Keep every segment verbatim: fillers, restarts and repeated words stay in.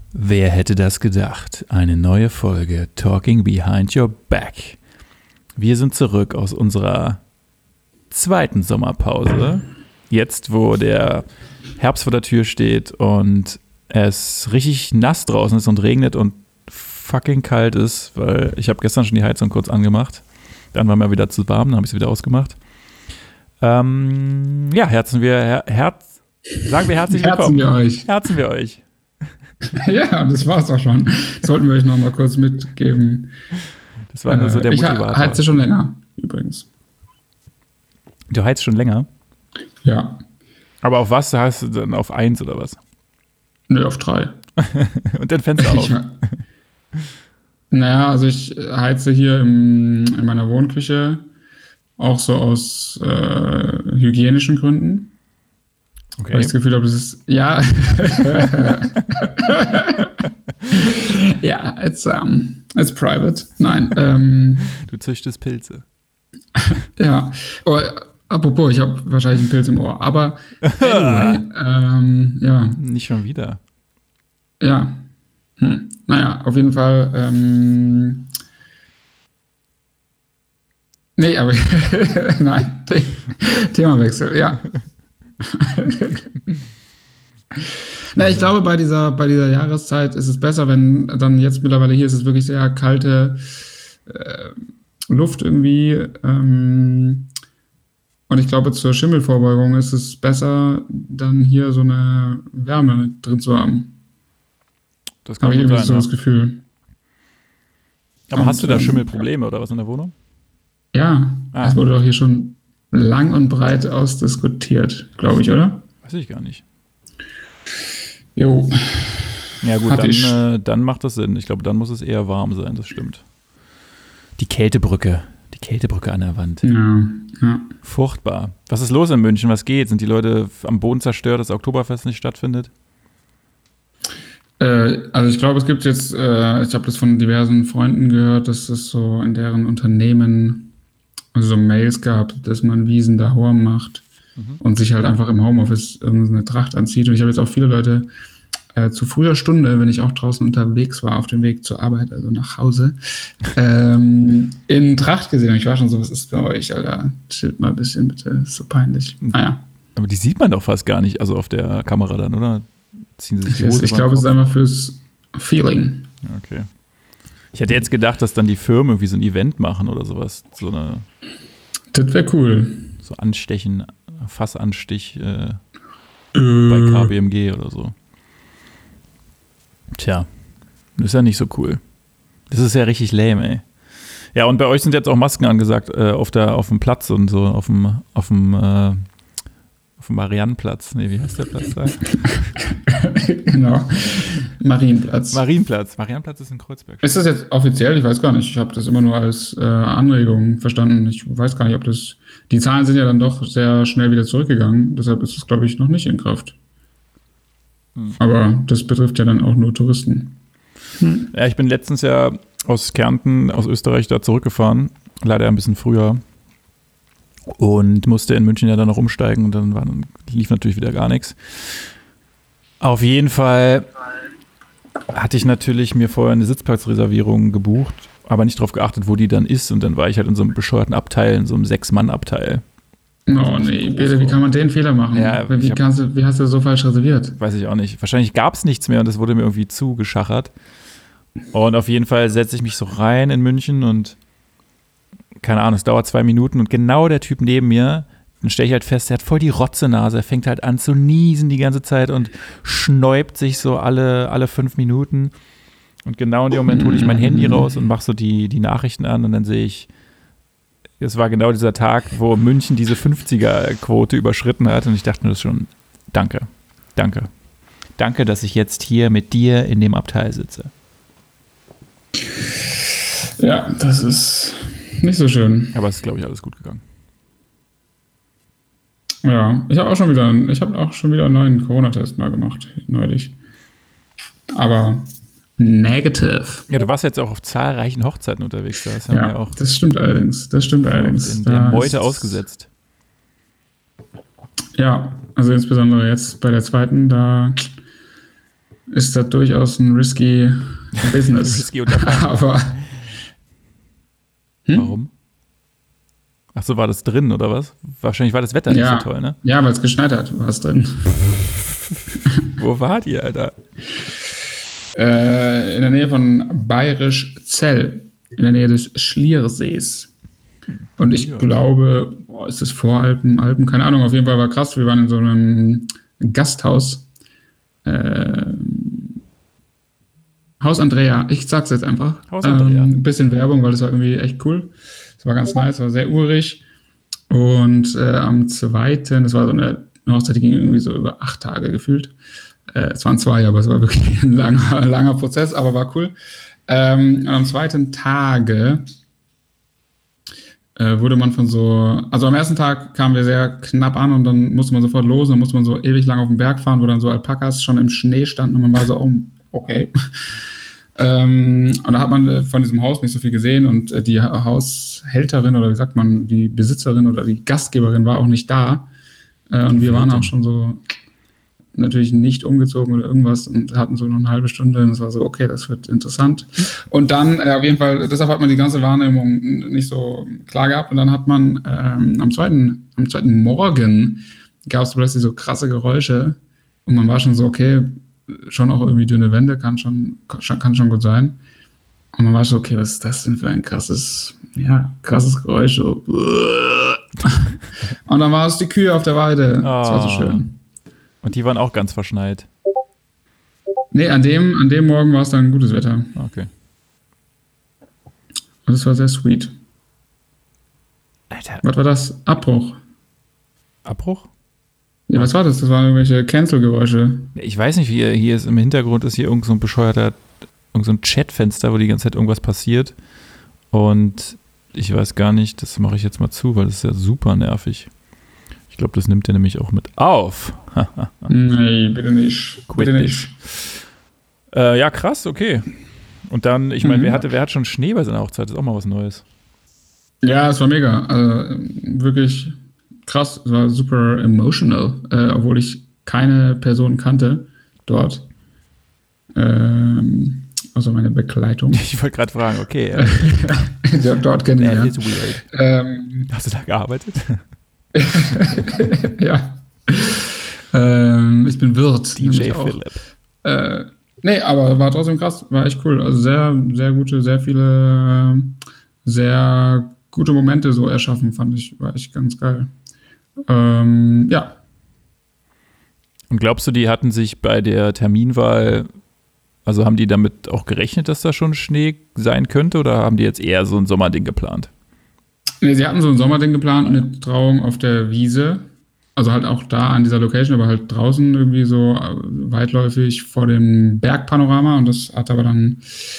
Wer hätte das gedacht? Eine neue Folge Talking Behind Your Back. Wir sind zurück aus unserer zweiten Sommerpause. Jetzt, wo der Herbst vor der Tür steht und es richtig nass draußen ist und regnet und fucking kalt ist, weil ich habe gestern schon die Heizung kurz angemacht. Dann war mir wieder zu warm, dann habe ich sie wieder ausgemacht. Ähm, ja, herzen wir, her, herz, sagen wir herzlich willkommen. Herzen wir euch. Herzen wir euch. Ja, das war's auch schon. Das sollten wir euch noch mal kurz mitgeben. Das war nur so der ich Motivator. Ich heize schon länger, übrigens. Du heizt schon länger? Ja. Aber auf was heißt du dann? Auf eins oder was? Nö, auf drei. Und dann Fenster auf? Ich, naja, also ich heize hier im, in meiner Wohnküche auch so aus äh, hygienischen Gründen. Okay. Weil ich das Gefühl habe, das ist, ja. ja, it's, um, it's private. Nein. Ähm, du züchtest Pilze. ja. Oh, apropos, ich habe wahrscheinlich einen Pilz im Ohr. Aber anyway, ähm, ja. Nicht schon wieder. Ja. Hm. Naja, auf jeden Fall. Ähm, nee, aber nein. Themawechsel, ja. Na, ich glaube, bei dieser, bei dieser Jahreszeit ist es besser, wenn dann jetzt mittlerweile hier ist es wirklich sehr kalte äh, Luft irgendwie. Ähm, und ich glaube, zur Schimmelvorbeugung ist es besser, dann hier so eine Wärme drin zu haben. Das kann Habe ich gut irgendwie sein, so ja. das Gefühl. Aber Und, hast du da ähm, Schimmelprobleme oder was in der Wohnung? Ja, Ah. das wurde doch hier schon lang und breit ausdiskutiert, glaube ich, oder? Weiß ich gar nicht. Jo. Ja gut, Hatte dann, ich- äh, dann macht das Sinn. Ich glaube, dann muss es eher warm sein, das stimmt. Die Kältebrücke. Die Kältebrücke an der Wand. Ja, ja. Furchtbar. Was ist los in München? Was geht? Sind die Leute am Boden zerstört, dass das Oktoberfest nicht stattfindet? Äh, also ich glaube, es gibt jetzt, äh, ich habe das von diversen Freunden gehört, dass es so in deren Unternehmen so Mails gab, dass man Wiesen daheim macht und sich halt einfach im Homeoffice irgendeine Tracht anzieht. Und ich habe jetzt auch viele Leute äh, zu früher Stunde, wenn ich auch draußen unterwegs war, auf dem Weg zur Arbeit, also nach Hause, ähm, in Tracht gesehen. Und ich war schon so, was ist bei euch, Alter? Chillt mal ein bisschen, bitte. Ist so peinlich. Naja. Aber die sieht man doch fast gar nicht, also auf der Kamera dann, oder? Ziehen sie sich Ich, die Hose ich beim glaube, es ist Kopf? einfach fürs Feeling. Okay. Ich hätte jetzt gedacht, dass dann die Firmen irgendwie so ein Event machen oder sowas. So eine, Das wäre cool. so Anstechen, Fassanstich äh, bei K B M G oder so. Tja, das ist ja nicht so cool. Das ist ja richtig lame, ey. Ja, und bei euch sind jetzt auch Masken angesagt äh, auf, der, auf dem Platz und so, auf dem, auf dem, äh, auf dem Mariannenplatz. Nee, wie heißt der Platz da? Genau. Marienplatz. Marienplatz. Mariannenplatz ist in Kreuzberg. Ist das jetzt offiziell? Ich weiß gar nicht. Ich habe das immer nur als äh, Anregung verstanden. Ich weiß gar nicht, ob das. Die Zahlen sind ja dann doch sehr schnell wieder zurückgegangen. Deshalb ist es, glaube ich, noch nicht in Kraft. Hm. Aber das betrifft ja dann auch nur Touristen. Ja, ich bin letztens ja aus Kärnten, aus Österreich, da zurückgefahren. Leider ein bisschen früher. Und musste in München ja dann noch umsteigen. Und dann war, lief natürlich wieder gar nichts. Auf jeden Fall hatte ich natürlich mir vorher eine Sitzplatzreservierung gebucht, aber nicht darauf geachtet, wo die dann ist. Und dann war ich halt in so einem bescheuerten Abteil, in so einem Sechs-Mann-Abteil. Oh nee, bitte, wie kann man den Fehler machen? Ja, ich wie, hab- kannst du, wie hast du so falsch reserviert? Weiß ich auch nicht. Wahrscheinlich gab es nichts mehr und das wurde mir irgendwie zugeschachert. Und auf jeden Fall setze ich mich so rein in München und keine Ahnung, es dauert zwei Minuten und genau der Typ neben mir, dann stelle ich halt fest, er hat voll die Rotzenase, er fängt halt an zu niesen die ganze Zeit und schnäubt sich so alle, alle fünf Minuten. Und genau in dem Moment hole ich mein Handy raus und mache so die, die Nachrichten an und dann sehe ich, es war genau dieser Tag, wo München diese fünfziger-Quote überschritten hat und ich dachte mir das schon, danke, danke. Danke, dass ich jetzt hier mit dir in dem Abteil sitze. Ja, das ist nicht so schön. Aber es ist, glaube ich, alles gut gegangen. Ja, ich habe auch schon wieder, ich habe auch schon wieder einen neuen Corona-Test mal gemacht, neulich. Aber negative. Ja, du warst jetzt auch auf zahlreichen Hochzeiten unterwegs. Da haben Ja, wir auch das stimmt allerdings. Das stimmt allerdings. in der Da Meute ist- ausgesetzt. Ja, also insbesondere jetzt bei der zweiten, da ist das durchaus ein risky Business. Risky Unterfangen. Aber hm? Warum? Ach so, war das drin oder was? Wahrscheinlich war das Wetter ja. nicht so toll, ne? Ja, weil es geschneit hat, war es drin. Wo wart ihr, Alter? Äh, in der Nähe von Bayerisch-Zell, in der Nähe des Schliersees. Und ich ja. glaube, boah, ist das Voralpen, Alpen, keine Ahnung, auf jeden Fall war krass. Wir waren in so einem Gasthaus. Äh, Haus Andrea, ich sag's jetzt einfach. Haus Andrea. Ähm, ein bisschen Werbung, weil das war irgendwie echt cool. Es war ganz nice, war sehr urig. Und äh, am zweiten, das war so eine Hochzeit, die ging irgendwie so über acht Tage gefühlt. Äh, es waren zwei, aber es war wirklich ein langer, langer Prozess, aber war cool. Ähm, und am zweiten Tage äh, wurde man von so, also am ersten Tag kamen wir sehr knapp an und dann musste man sofort los, dann musste man so ewig lang auf den Berg fahren, wo dann so Alpakas schon im Schnee standen und man war so, oh, okay. ähm, und da hat man von diesem Haus nicht so viel gesehen und äh, die Haushälterin oder wie sagt man, die Besitzerin oder die Gastgeberin war auch nicht da. Äh, und wir waren auch schon so natürlich nicht umgezogen oder irgendwas und hatten so noch eine halbe Stunde und es war so, okay, das wird interessant. Und dann, äh, auf jeden Fall, deshalb hat man die ganze Wahrnehmung nicht so klar gehabt und dann hat man ähm, am zweiten, am zweiten Morgen gab es plötzlich so krasse Geräusche und man war schon so, okay, schon auch irgendwie dünne Wände, kann schon, kann schon gut sein. Und man war so, okay, was ist das denn für ein krasses, ja, krasses Geräusch. So. Und dann war es die Kühe auf der Weide. Oh. Das war so schön. Und die waren auch ganz verschneit? Nee, an dem, an dem Morgen war es dann gutes Wetter. Okay. Und das war sehr sweet. Alter. Was war das? Abbruch. Abbruch? Ja, was war das? Das waren irgendwelche Cancel-Geräusche. Ich weiß nicht, wie hier ist. Im Hintergrund ist hier irgend so ein bescheuerter, irgend so ein Chatfenster, wo die ganze Zeit irgendwas passiert. Und ich weiß gar nicht, das mache ich jetzt mal zu, weil das ist ja super nervig. Ich glaube, das nimmt er nämlich auch mit auf. Nee, bitte nicht. Bitte nicht. Äh, ja, krass, okay. Und dann, ich meine, mhm. wer, hatte, wer hat schon Schnee bei seiner Hochzeit? Das ist auch mal was Neues. Ja, es war mega. Also, wirklich krass. Es war super emotional, äh, obwohl ich keine Person kannte dort. Ähm, also meine Begleitung. Ich wollte gerade fragen, okay. Äh, ja, dort kenne ich ja. That is weird. Ähm, Hast du da gearbeitet? ja. Ähm, ich bin Wirt. D J Philipp. Äh, nee, aber war trotzdem krass. War echt cool. Also sehr, sehr gute, sehr viele, sehr gute Momente so erschaffen, fand ich. War echt ganz geil. Ähm, ja. Und glaubst du, die hatten sich bei der Terminwahl, also haben die damit auch gerechnet, dass da schon Schnee sein könnte oder haben die jetzt eher so ein Sommerding geplant? Nee, sie hatten so ein Sommerding geplant mit Trauung auf der Wiese. Also halt auch da an dieser Location, aber halt draußen irgendwie so weitläufig vor dem Bergpanorama. Und das hat aber dann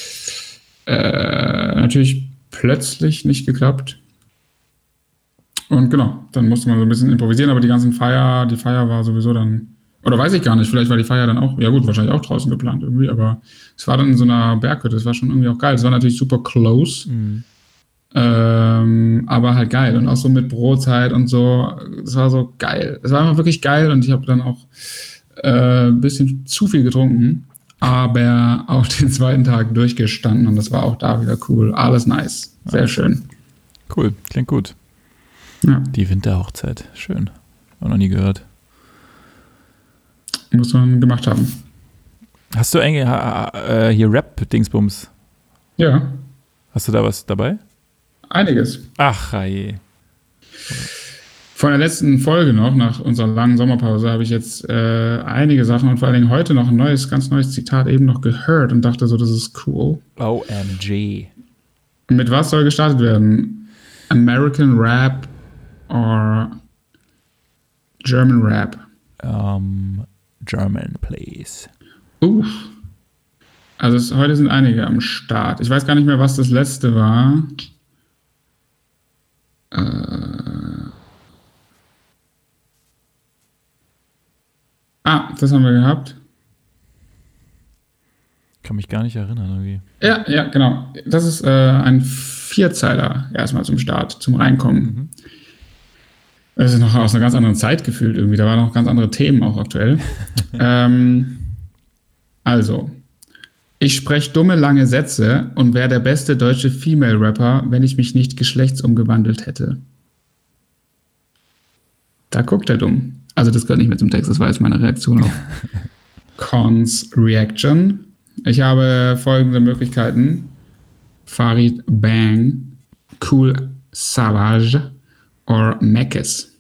äh, natürlich plötzlich nicht geklappt. Und genau, dann musste man so ein bisschen improvisieren. Aber die ganzen Feier, die Feier war sowieso dann, oder weiß ich gar nicht, vielleicht war die Feier dann auch, ja gut, wahrscheinlich auch draußen geplant irgendwie. Aber es war dann in so einer Berghütte, das war schon irgendwie auch geil. Es war natürlich super close. Mhm. Ähm, aber halt geil und auch so mit Brotzeit und so, das war so geil. Es war einfach wirklich geil und ich habe dann auch äh, ein bisschen zu viel getrunken, aber auch den zweiten Tag durchgestanden und das war auch da wieder cool. Alles nice, sehr schön. Cool, klingt gut. Ja. Die Winterhochzeit, schön. Auch noch nie gehört. Muss man gemacht haben. Hast du eigentlich äh, hier Rap-Dingsbums? Ja. Hast du da was dabei? Einiges. Ach, je. Von der letzten Folge noch, nach unserer langen Sommerpause, habe ich jetzt äh, einige Sachen und vor allen Dingen heute noch ein neues, ganz neues Zitat eben noch gehört und dachte so, das ist cool. O M G. Mit was soll gestartet werden? American Rap or German Rap? Um, German, please. Uff. Also es, heute sind einige am Start. Ich weiß gar nicht mehr, was das letzte war. Äh, ah, das haben wir gehabt. Kann mich gar nicht erinnern irgendwie. Ja, ja, genau. Das ist äh, ein Vierzeiler erstmal zum Start, zum Reinkommen. Mhm. Das ist noch aus einer ganz anderen Zeit gefühlt irgendwie. Da waren noch ganz andere Themen auch aktuell. ähm, I Also, ich spreche dumme, lange Sätze und wäre der beste deutsche Female-Rapper, wenn ich mich nicht geschlechtsumgewandelt hätte. Da guckt er dumm. Also das gehört nicht mehr zum Text, das war jetzt meine Reaktion auf Cons Reaction. Ich habe folgende Möglichkeiten. Farid Bang, Cool Savage oder Meckes.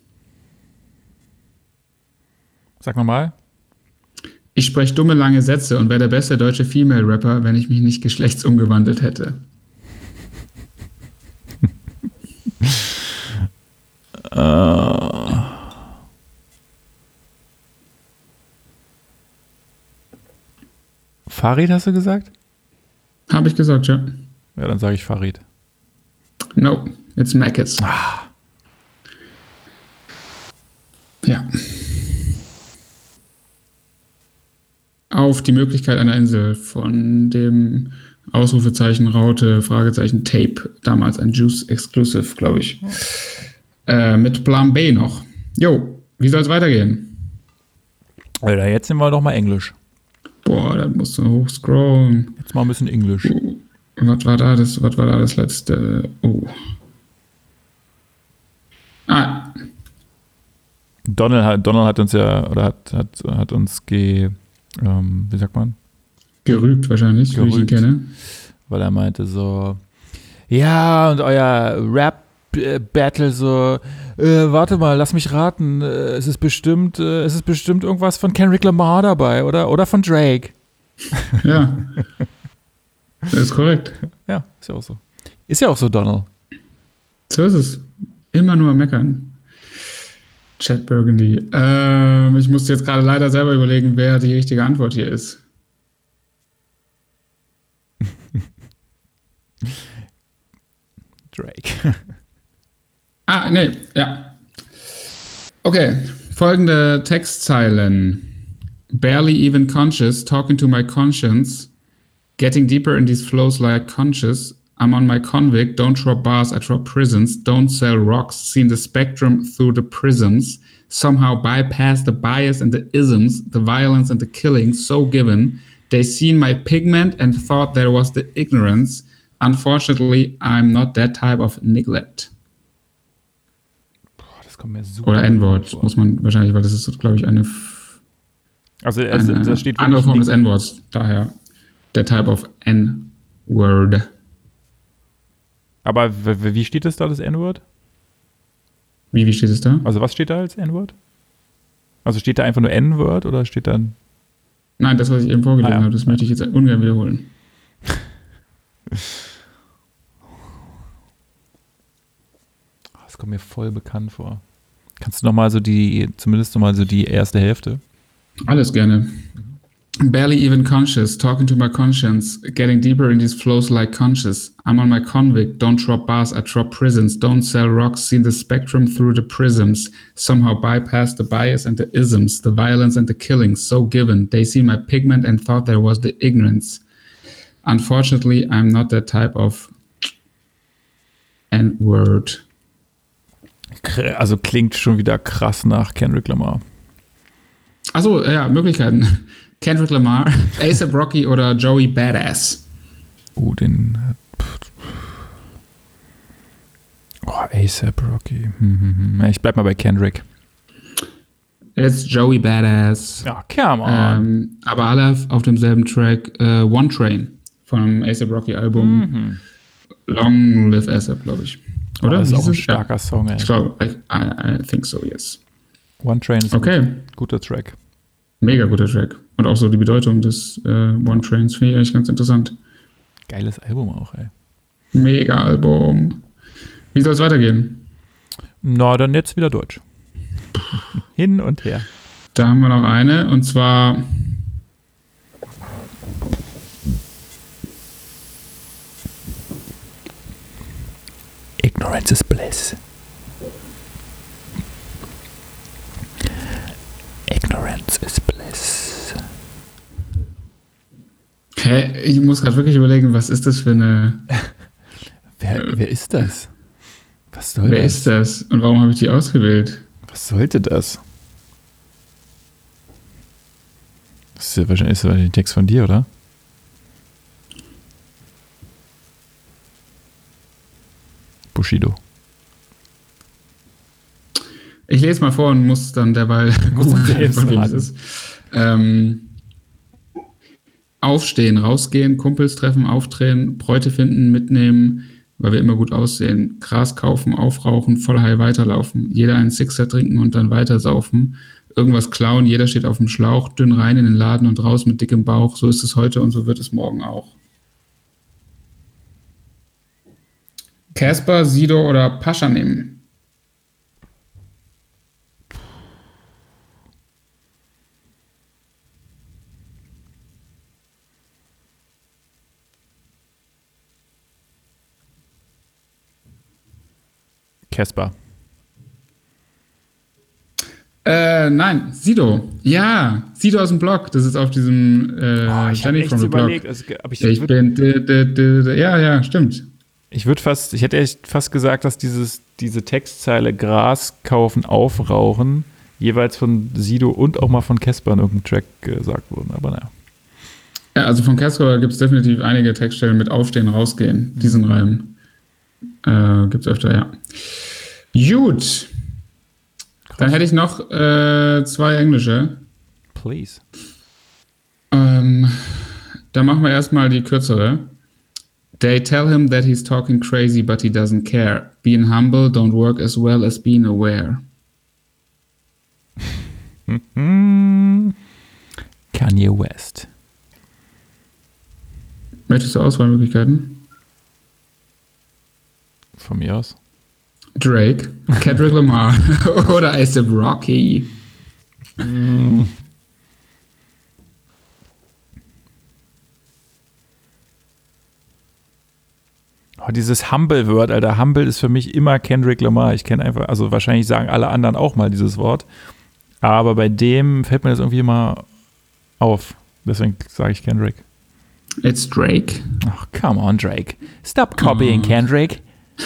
Sag nochmal. Ich spreche dumme, lange Sätze und wäre der beste deutsche Female-Rapper, wenn ich mich nicht geschlechtsumgewandelt hätte. uh. Farid hast du gesagt? Habe ich gesagt, ja. Ja, dann sage ich Farid. No, it's Meckes. Ah. Ja. Auf die Möglichkeit einer Insel von dem Ausrufezeichen Raute, Fragezeichen Tape, damals ein Juice Exclusive, glaube ich. Äh, mit Plan B noch. Jo, wie soll es weitergehen? Alter, jetzt sind wir doch mal Englisch. Boah, da musst du hochscrollen. Jetzt mal ein bisschen Englisch. Oh, was war da das, was war da das letzte? Oh. Ah. Donald hat, Donald hat uns ja, oder hat, hat, hat uns ge, ähm, wie sagt man? Gerügt wahrscheinlich, Gerügt, wie ich ihn kenne. Weil er meinte so, ja, und euer Rap-Battle so, äh, warte mal, lass mich raten, äh, es ist bestimmt, äh, es ist bestimmt irgendwas von Kendrick Lamar dabei, oder? Oder von Drake. Ja. Das ist korrekt. Ja, ist ja auch so. Ist ja auch so, Donald. So ist es. Immer nur meckern. Chad Burgundy. Ähm, ich musste jetzt gerade leider selber überlegen, wer die richtige Antwort hier ist. Drake. Ah, nee, ja. Okay, folgende Textzeilen. Barely even conscious, talking to my conscience, getting deeper in these flows like conscious, I'm on my convict, don't drop bars, I drop prisons, don't sell rocks, seen the spectrum through the prisms, somehow bypass the bias and the isms, the violence and the killing so given, they seen my pigment and thought there was the ignorance, unfortunately, I'm not that type of neglect. Boah, das kommt mir super. Oder N-Wort, muss man wahrscheinlich, weil das ist, glaube ich, eine, also, also eine da steht andere Form nicht, des N-Worts, daher der Type of N-Word. aber w- w- wie steht es da, das N-Word? Wie, wie steht es da? Also was steht da als N-Word? Also steht da einfach nur N-Word oder steht dann... Nein, das, was ich eben vorgelesen Ah, ja. habe, das möchte ich jetzt ungern wiederholen. Das kommt mir voll bekannt vor. Kannst du noch mal so die, zumindest noch mal so die erste Hälfte? Alles gerne. Barely even conscious, talking to my conscience, getting deeper in these flows like conscious. I'm on my convict, don't drop bars, I drop prisons, don't sell rocks, see the spectrum through the prisms, somehow bypass the bias and the isms, the violence and the killings, so given. They see my pigment and thought there was the ignorance. Unfortunately, I'm not that type of N-Word. Also klingt schon wieder krass nach Kendrick Lamar. Achso, ja, Möglichkeiten. Kendrick Lamar, A$AP Rocky oder Joey Badass. Oh, den... Oh, A$AP Rocky. Hm, hm, hm. Ich bleib mal bei Kendrick. It's Joey Badass. Ja, come on. Ähm, aber alle auf demselben Track. Äh, One Train vom A$AP Rocky Album. Mhm. Long Live A$AP, glaube ich. Oder? Oh, das ist Hieß auch ein es? starker Ja. Song, ey. Ich glaube, I, I, I think so, yes. One Train ist Okay. ein guter Track. Mega guter Track. Und auch so die Bedeutung des äh, One Trains finde ich eigentlich ganz interessant. Geiles Album auch, ey. Mega Album. Wie soll es weitergehen? Na, dann jetzt wieder Deutsch. Hin und her. Da haben wir noch eine, und zwar Ignorance is bliss. Ignorance is bliss. Hä? Ich muss gerade wirklich überlegen, was ist das für eine... Wer, wer ist das? Was soll Wer das? ist das? Und warum habe ich die ausgewählt? Was sollte das? Was ist ja wahrscheinlich, ist wahrscheinlich ein Text von dir, oder? Bushido. Ich lese mal vor und muss dann derweil googeln, von wem es ist. Ähm, aufstehen, rausgehen, Kumpels treffen, aufdrehen, Bräute finden, mitnehmen, weil wir immer gut aussehen. Gras kaufen, aufrauchen, voll high weiterlaufen. Jeder einen Sixer trinken und dann weiter saufen. Irgendwas klauen, jeder steht auf dem Schlauch, dünn rein in den Laden und raus mit dickem Bauch. So ist es heute und so wird es morgen auch. Casper, Sido oder Pascha nehmen? Casper. Äh, nein, Sido. Ja, Sido aus dem Blog. Das ist auf diesem äh, Oh, ich Jenny habe from echt the überlegt. Blog. Also, aber ich Ich würd, bin. D, d, d, d, ja, ja, stimmt. ich würde fast, ich hätte echt fast gesagt, dass dieses, diese Textzeile Gras kaufen, aufrauchen jeweils von Sido und auch mal von Casper in irgendeinem Track gesagt wurden. Aber naja. Ja, also von Casper gibt es definitiv einige Textstellen mit Aufstehen, rausgehen. Diesen Reim äh, gibt es öfter, ja. Gut. Dann hätte ich noch äh, zwei englische. Please. Ähm, da machen wir erstmal die kürzere. They tell him that he's talking crazy, but he doesn't care. Being humble don't work as well as being aware. Mhm. Kanye West. Möchtest du Auswahlmöglichkeiten? Von mir aus. Drake, Kendrick Lamar oder A$AP Rocky? Mm. Oh, dieses Humble-Word, Alter. Humble ist für mich immer Kendrick Lamar. Ich kenne einfach, also wahrscheinlich sagen alle anderen auch mal dieses Wort. Aber bei dem fällt mir das irgendwie immer auf. Deswegen sage ich Kendrick. It's Drake. Ach, come on, Drake. Stop copying, oh. Kendrick.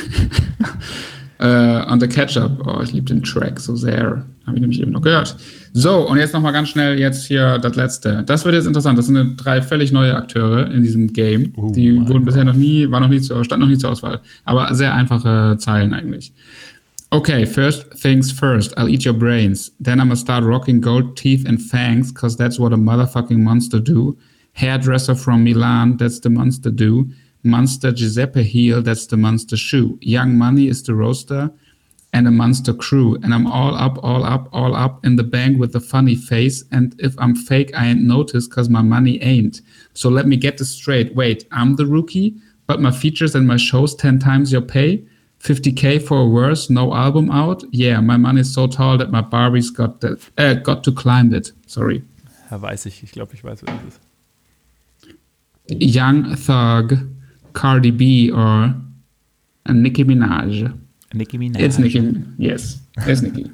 Uh, on the Catch-Up. Oh, ich liebe den Track so sehr. Habe ich nämlich eben noch gehört. So, und jetzt nochmal ganz schnell jetzt hier das Letzte. Das wird jetzt interessant. Das sind drei völlig neue Akteure in diesem Game. Uh, Die wurden Gott. bisher noch nie, war noch nie zur, stand noch nie zur Auswahl. Aber sehr einfache Zeilen eigentlich. Okay, first things first. I'll eat your brains. Then I'ma start rocking gold teeth and fangs, cause that's what a motherfucking monster do. Hairdresser from Milan, that's the monster do. Monster Giuseppe heel, that's the monster shoe. Young Money is the roaster and a monster crew. And I'm all up, all up, all up in the bank with a funny face. And if I'm fake, I ain't noticed cause my money ain't. So let me get this straight. Wait, I'm the rookie, but my features and my shows ten times your pay? fifty K for a verse, no album out? Yeah, my money is so tall that my Barbies got, that, äh, got to climb it. Sorry. Ja, weiß ich. Ich glaube, ich weiß, wer das ist. Young Thug, Cardi B or Nicki Minaj. Nicki Minaj. It's Nicki. Yes, it's Nicki.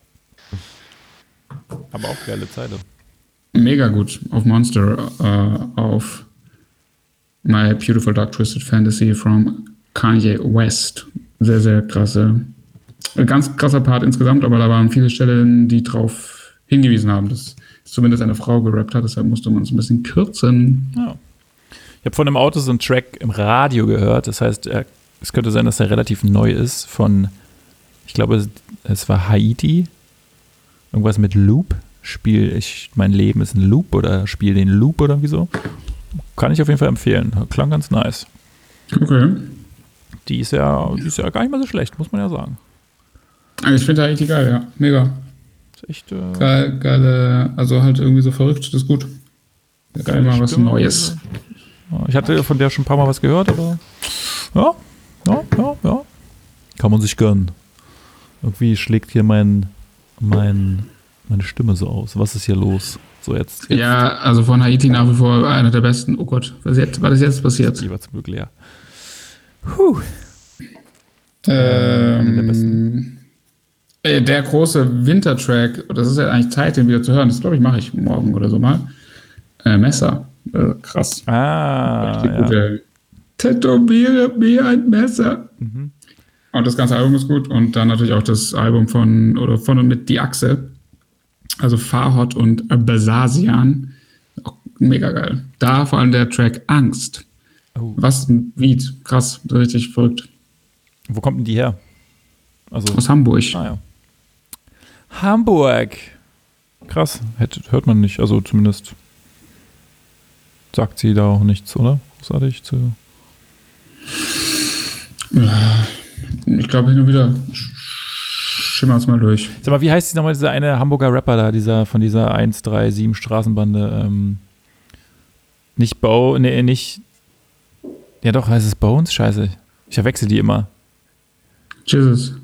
Aber auch geile Zeile. Mega gut. Auf Monster, uh, auf My Beautiful Dark Twisted Fantasy from Kanye West. Sehr, sehr krasse. Ganz krasser Part insgesamt, aber da waren viele Stellen, die drauf hingewiesen haben, dass zumindest eine Frau gerappt hat. Deshalb musste man es ein bisschen kürzen. Ja. Ich habe von einem Auto so einen Track im Radio gehört. Das heißt, er, es könnte sein, dass er relativ neu ist. Von, ich glaube, es war Haiti. Irgendwas mit Loop. Spiel, ich, mein Leben ist ein Loop oder Spiel den Loop oder irgendwie so. Kann ich auf jeden Fall empfehlen. Klang ganz nice. Okay. Die ist ja, die ist ja gar nicht mal so schlecht, muss man ja sagen. Ich finde Haiti geil, ja. Mega. Ist echt. Äh, geil, geile, also halt irgendwie so verrückt, das ist gut. Geil, mal was Stimme. Neues. Ich hatte von der schon ein paar Mal was gehört, aber ja, ja, ja, ja. Kann man sich gönnen. Irgendwie schlägt hier mein, mein, meine Stimme so aus. Was ist hier los? So jetzt, jetzt. Ja, also von Haiti nach wie vor einer der besten. Oh Gott, was jetzt, was ist jetzt passiert? Die war zum Glück leer. Puh. Ähm, der, besten. der große Wintertrack, das ist ja eigentlich Zeit, den wieder zu hören. Das glaube ich, mache ich morgen oder so mal. Äh, Messer. Äh, krass. Ah, ja. Tätowiere mir ein Messer. Mhm. Und das ganze Album ist gut. Und dann natürlich auch das Album von, oder von und mit Die Achse. Also Farhot und Basasian. Auch mega geil. Da vor allem der Track Angst. Oh. Was ein Beat. Krass, richtig verrückt. Wo kommt denn die her? Also, aus Hamburg. Ah, ja. Hamburg. Krass, Hätte, hört man nicht. Also zumindest sagt sie da auch nichts, oder? Großartig zu. Ja, ich glaube, hin und wieder schimmert es mal durch. Sag mal, wie heißt nochmal dieser eine Hamburger Rapper da, dieser von dieser eins drei sieben Straßenbande? Ähm, nicht Bo, nee, nicht. Ja, doch, heißt es Bones? Scheiße. Ich verwechsel die immer. Jesus.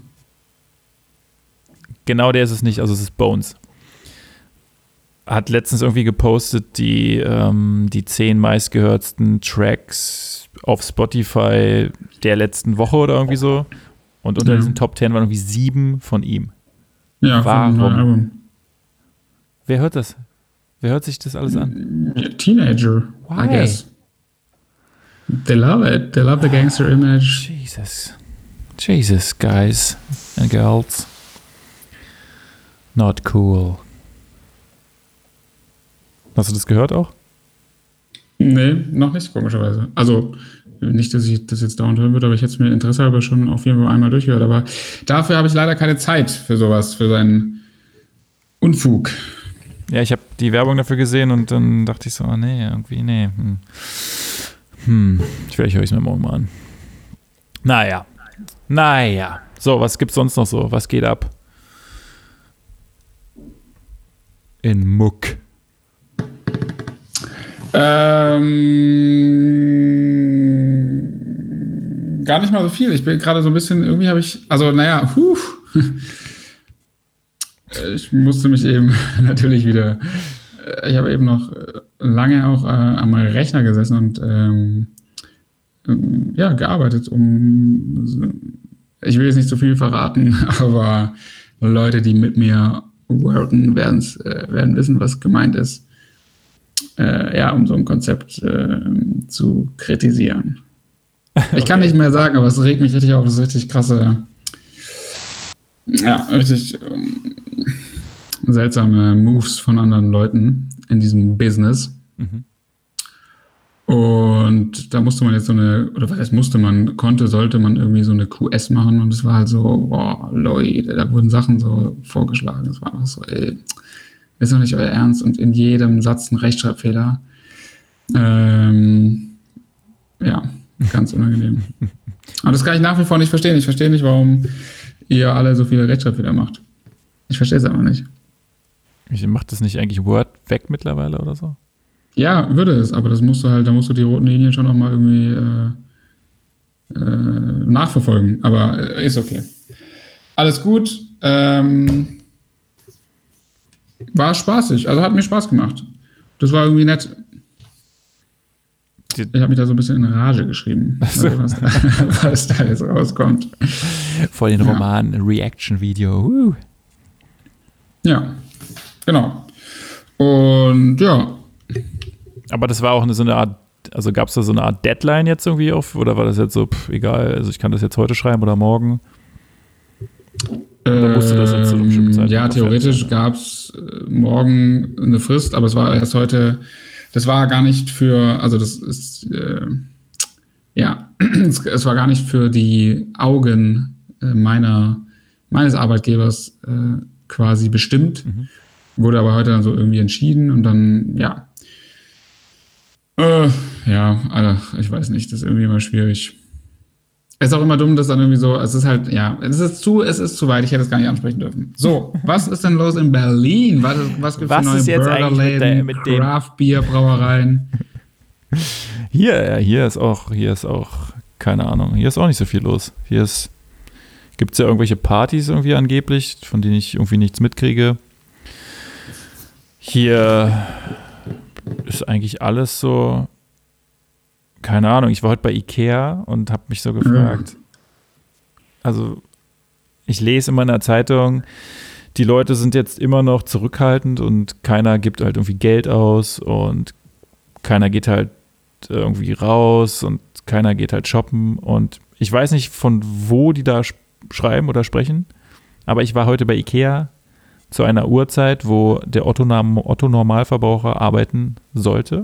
Genau der ist es nicht, also es ist Bones. Hat letztens irgendwie gepostet, die, ähm, die zehn meistgehörtsten Tracks auf Spotify der letzten Woche oder irgendwie so. Und unter ja. diesen Top zehn waren irgendwie sieben von ihm. Ja, Warum? von einem Album. Wer hört das? Wer hört sich das alles an? Teenager, Why? I guess. They love it. They love the gangster image. Jesus. Jesus, guys and girls. Not cool. Hast du das gehört auch? Nee, noch nicht, komischerweise. Also, nicht, dass ich das jetzt dauernd hören würde, aber ich hätte es mir Interesse halber schon auf jeden Fall einmal durchgehört. Aber dafür habe ich leider keine Zeit für sowas, für seinen Unfug. Ja, ich habe die Werbung dafür gesehen und dann dachte ich so, oh nee, irgendwie, nee. Hm, hm. vielleicht höre ich es mir morgen mal an. Naja. Naja. So, was gibt's sonst noch so? Was geht ab? In Muck. Ähm, gar nicht mal so viel. Ich bin gerade so ein bisschen, irgendwie habe ich, also naja, huh. Ich musste mich eben natürlich wieder, ich habe eben noch lange auch äh, am Rechner gesessen und ähm, ähm, ja, gearbeitet, um, ich will jetzt nicht so viel verraten, aber Leute, die mit mir worken, werden's, äh, werden wissen, was gemeint ist. Äh, ja, um so ein Konzept äh, zu kritisieren. Ich kann okay. nicht mehr sagen, aber es regt mich richtig auf. Das ist richtig krasse, ja, richtig ähm, seltsame Moves von anderen Leuten in diesem Business. Mhm. Und da musste man jetzt so eine, oder was heißt musste man, konnte, sollte man irgendwie so eine Q S machen und es war halt so, boah, Leute, da wurden Sachen so vorgeschlagen. Es war einfach so, ey, ist doch nicht euer Ernst und in jedem Satz ein Rechtschreibfehler. Ähm, ja, ganz unangenehm. Aber das kann ich nach wie vor nicht verstehen. Ich verstehe nicht, warum ihr alle so viele Rechtschreibfehler macht. Ich verstehe es einfach nicht. Macht das nicht eigentlich Word weg mittlerweile oder so? Ja, würde es, aber das musst du halt, da musst du die roten Linien schon noch mal irgendwie äh, äh, nachverfolgen. Aber äh, ist okay. Alles gut. Ähm, war spaßig, also hat mir Spaß gemacht. Das war irgendwie nett. Ich habe mich da so ein bisschen in Rage geschrieben, so. was, da, was da jetzt rauskommt. Vor den Roman, ja. Reaction-Video. Uh. Ja, genau. Und ja. Aber das war auch eine, so eine Art, also gab es da so eine Art Deadline jetzt irgendwie auf, oder war das jetzt so, pff, egal, also ich kann das jetzt heute schreiben oder morgen? Oder musste das jetzt zu einer bestimmten Zeit? Ja, theoretisch gab es morgen eine Frist, aber es war erst heute, das war gar nicht für, also das ist, äh, ja, es, es war gar nicht für die Augen äh, meiner, meines Arbeitgebers äh, quasi bestimmt, mhm. wurde aber heute dann so irgendwie entschieden und dann, ja, äh, ja, also ich weiß nicht, das ist irgendwie immer schwierig. Es ist auch immer dumm, dass dann irgendwie so, es ist halt, ja, es ist zu, es ist zu weit, ich hätte es gar nicht ansprechen dürfen. So, was ist denn los in Berlin? Was, was gibt es für neue Burgerläden, Craft-Bier-Brauereien? Hier, hier ist auch, hier ist auch, keine Ahnung, hier ist auch nicht so viel los. Hier ist, gibt es ja irgendwelche Partys irgendwie angeblich, von denen ich irgendwie nichts mitkriege. Hier ist eigentlich alles so, keine Ahnung, ich war heute bei Ikea und habe mich so gefragt, also ich lese immer in der Zeitung, die Leute sind jetzt immer noch zurückhaltend und keiner gibt halt irgendwie Geld aus und keiner geht halt irgendwie raus und keiner geht halt shoppen und ich weiß nicht, von wo die da sch- schreiben oder sprechen, aber ich war heute bei Ikea zu einer Uhrzeit, wo der Otto-Normalverbraucher arbeiten sollte.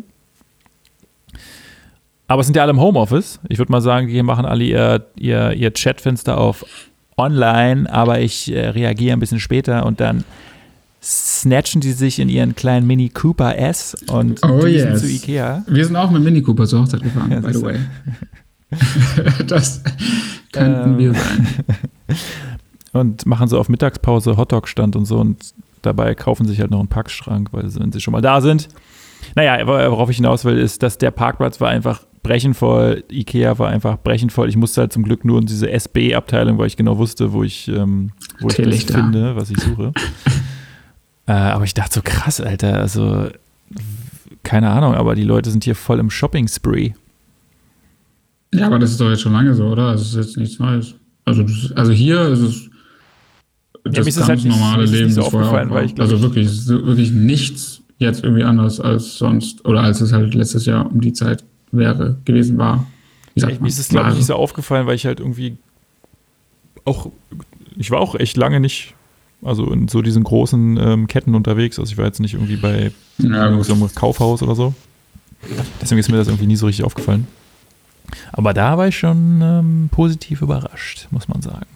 Aber es sind ja alle im Homeoffice. Ich würde mal sagen, die machen alle ihr, ihr, ihr Chatfenster auf online, aber ich äh, reagiere ein bisschen später und dann snatchen die sich in ihren kleinen Mini Cooper S und oh düsen yes. zu Ikea. Wir sind auch mit Mini Cooper zur Hochzeit gefahren, ja, by the way. Das könnten ähm, wir sein. Und machen so auf Mittagspause Hotdog-Stand und so und dabei kaufen sich halt noch einen Packschrank, weil wenn sie schon mal da sind. Naja, worauf ich hinaus will, ist, dass der Parkplatz war einfach brechend voll, Ikea war einfach brechend voll. Ich musste halt zum Glück nur in diese S B-Abteilung, weil ich genau wusste, wo ich, ähm, wo ich das finde, was ich suche. äh, aber ich dachte so, krass, Alter, also keine Ahnung, aber die Leute sind hier voll im Shopping-Spree. Ja, aber das ist doch jetzt schon lange so, oder? Das ist jetzt nichts Neues. Also, das, also hier ist es das ja, ganz halt nicht, normale Leben, so das vorher auch war. Ich, also wirklich, es ist wirklich nichts jetzt irgendwie anders als sonst oder als es halt letztes Jahr um die Zeit wäre, gewesen war. Wie sagt ja, man? Mir ist es, glaube ich, nicht so aufgefallen, weil ich halt irgendwie auch, ich war auch echt lange nicht, also in so diesen großen ähm, Ketten unterwegs, also ich war jetzt nicht irgendwie bei ja, so einem Kaufhaus oder so. Deswegen ist mir das irgendwie nie so richtig aufgefallen. Aber da war ich schon ähm, positiv überrascht, muss man sagen.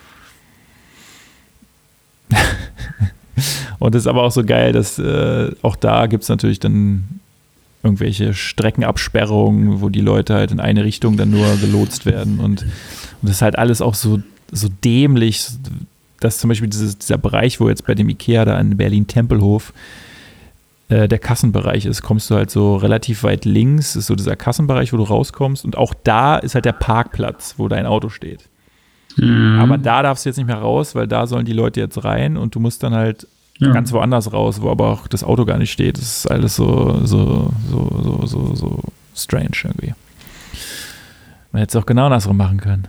Und es ist aber auch so geil, dass äh, auch da gibt es natürlich dann irgendwelche Streckenabsperrungen, wo die Leute halt in eine Richtung dann nur gelotst werden. Und, und das ist halt alles auch so, so dämlich, dass zum Beispiel dieses, dieser Bereich, wo jetzt bei dem Ikea da in Berlin-Tempelhof äh, der Kassenbereich ist, kommst du halt so relativ weit links, ist so dieser Kassenbereich, wo du rauskommst. Und auch da ist halt der Parkplatz, wo dein Auto steht. Mhm. Aber da darfst du jetzt nicht mehr raus, weil da sollen die Leute jetzt rein und du musst dann halt ja. ganz woanders raus, wo aber auch das Auto gar nicht steht. Das ist alles so, so, so, so, so, so strange irgendwie. Man hätte es auch genau andersrum machen können.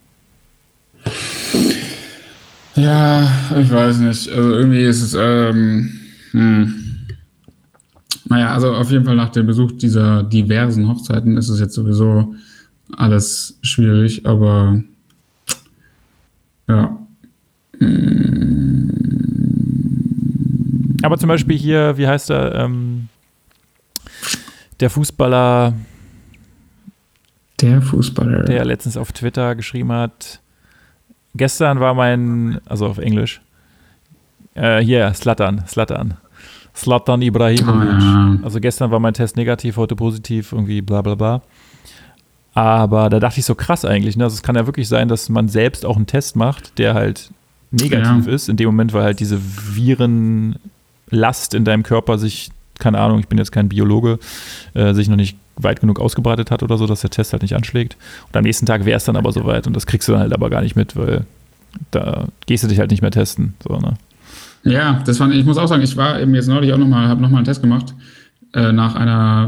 Ja, ich weiß nicht. Also irgendwie ist es, ähm, hm. naja, also auf jeden Fall nach dem Besuch dieser diversen Hochzeiten ist es jetzt sowieso alles schwierig, aber ja. Aber zum Beispiel hier, wie heißt er, ähm, der Fußballer, der Fußballer, der letztens auf Twitter geschrieben hat, gestern war mein, also auf Englisch, äh, hier, Zlatan, Zlatan, Zlatan Ibrahimovic. Oh, ja. Also gestern war mein Test negativ, heute positiv, irgendwie bla bla bla. Aber da dachte ich so krass eigentlich, ne? Also es kann ja wirklich sein, dass man selbst auch einen Test macht, der halt negativ ja. ist, in dem Moment, weil halt diese Virenlast in deinem Körper sich, keine Ahnung, ich bin jetzt kein Biologe, äh, sich noch nicht weit genug ausgebreitet hat oder so, dass der Test halt nicht anschlägt. Und am nächsten Tag wäre es dann aber soweit und das kriegst du dann halt aber gar nicht mit, weil da gehst du dich halt nicht mehr testen. So, ne? Ja, das fand ich, ich muss auch sagen, ich war eben jetzt neulich auch nochmal, habe nochmal einen Test gemacht, äh, nach einer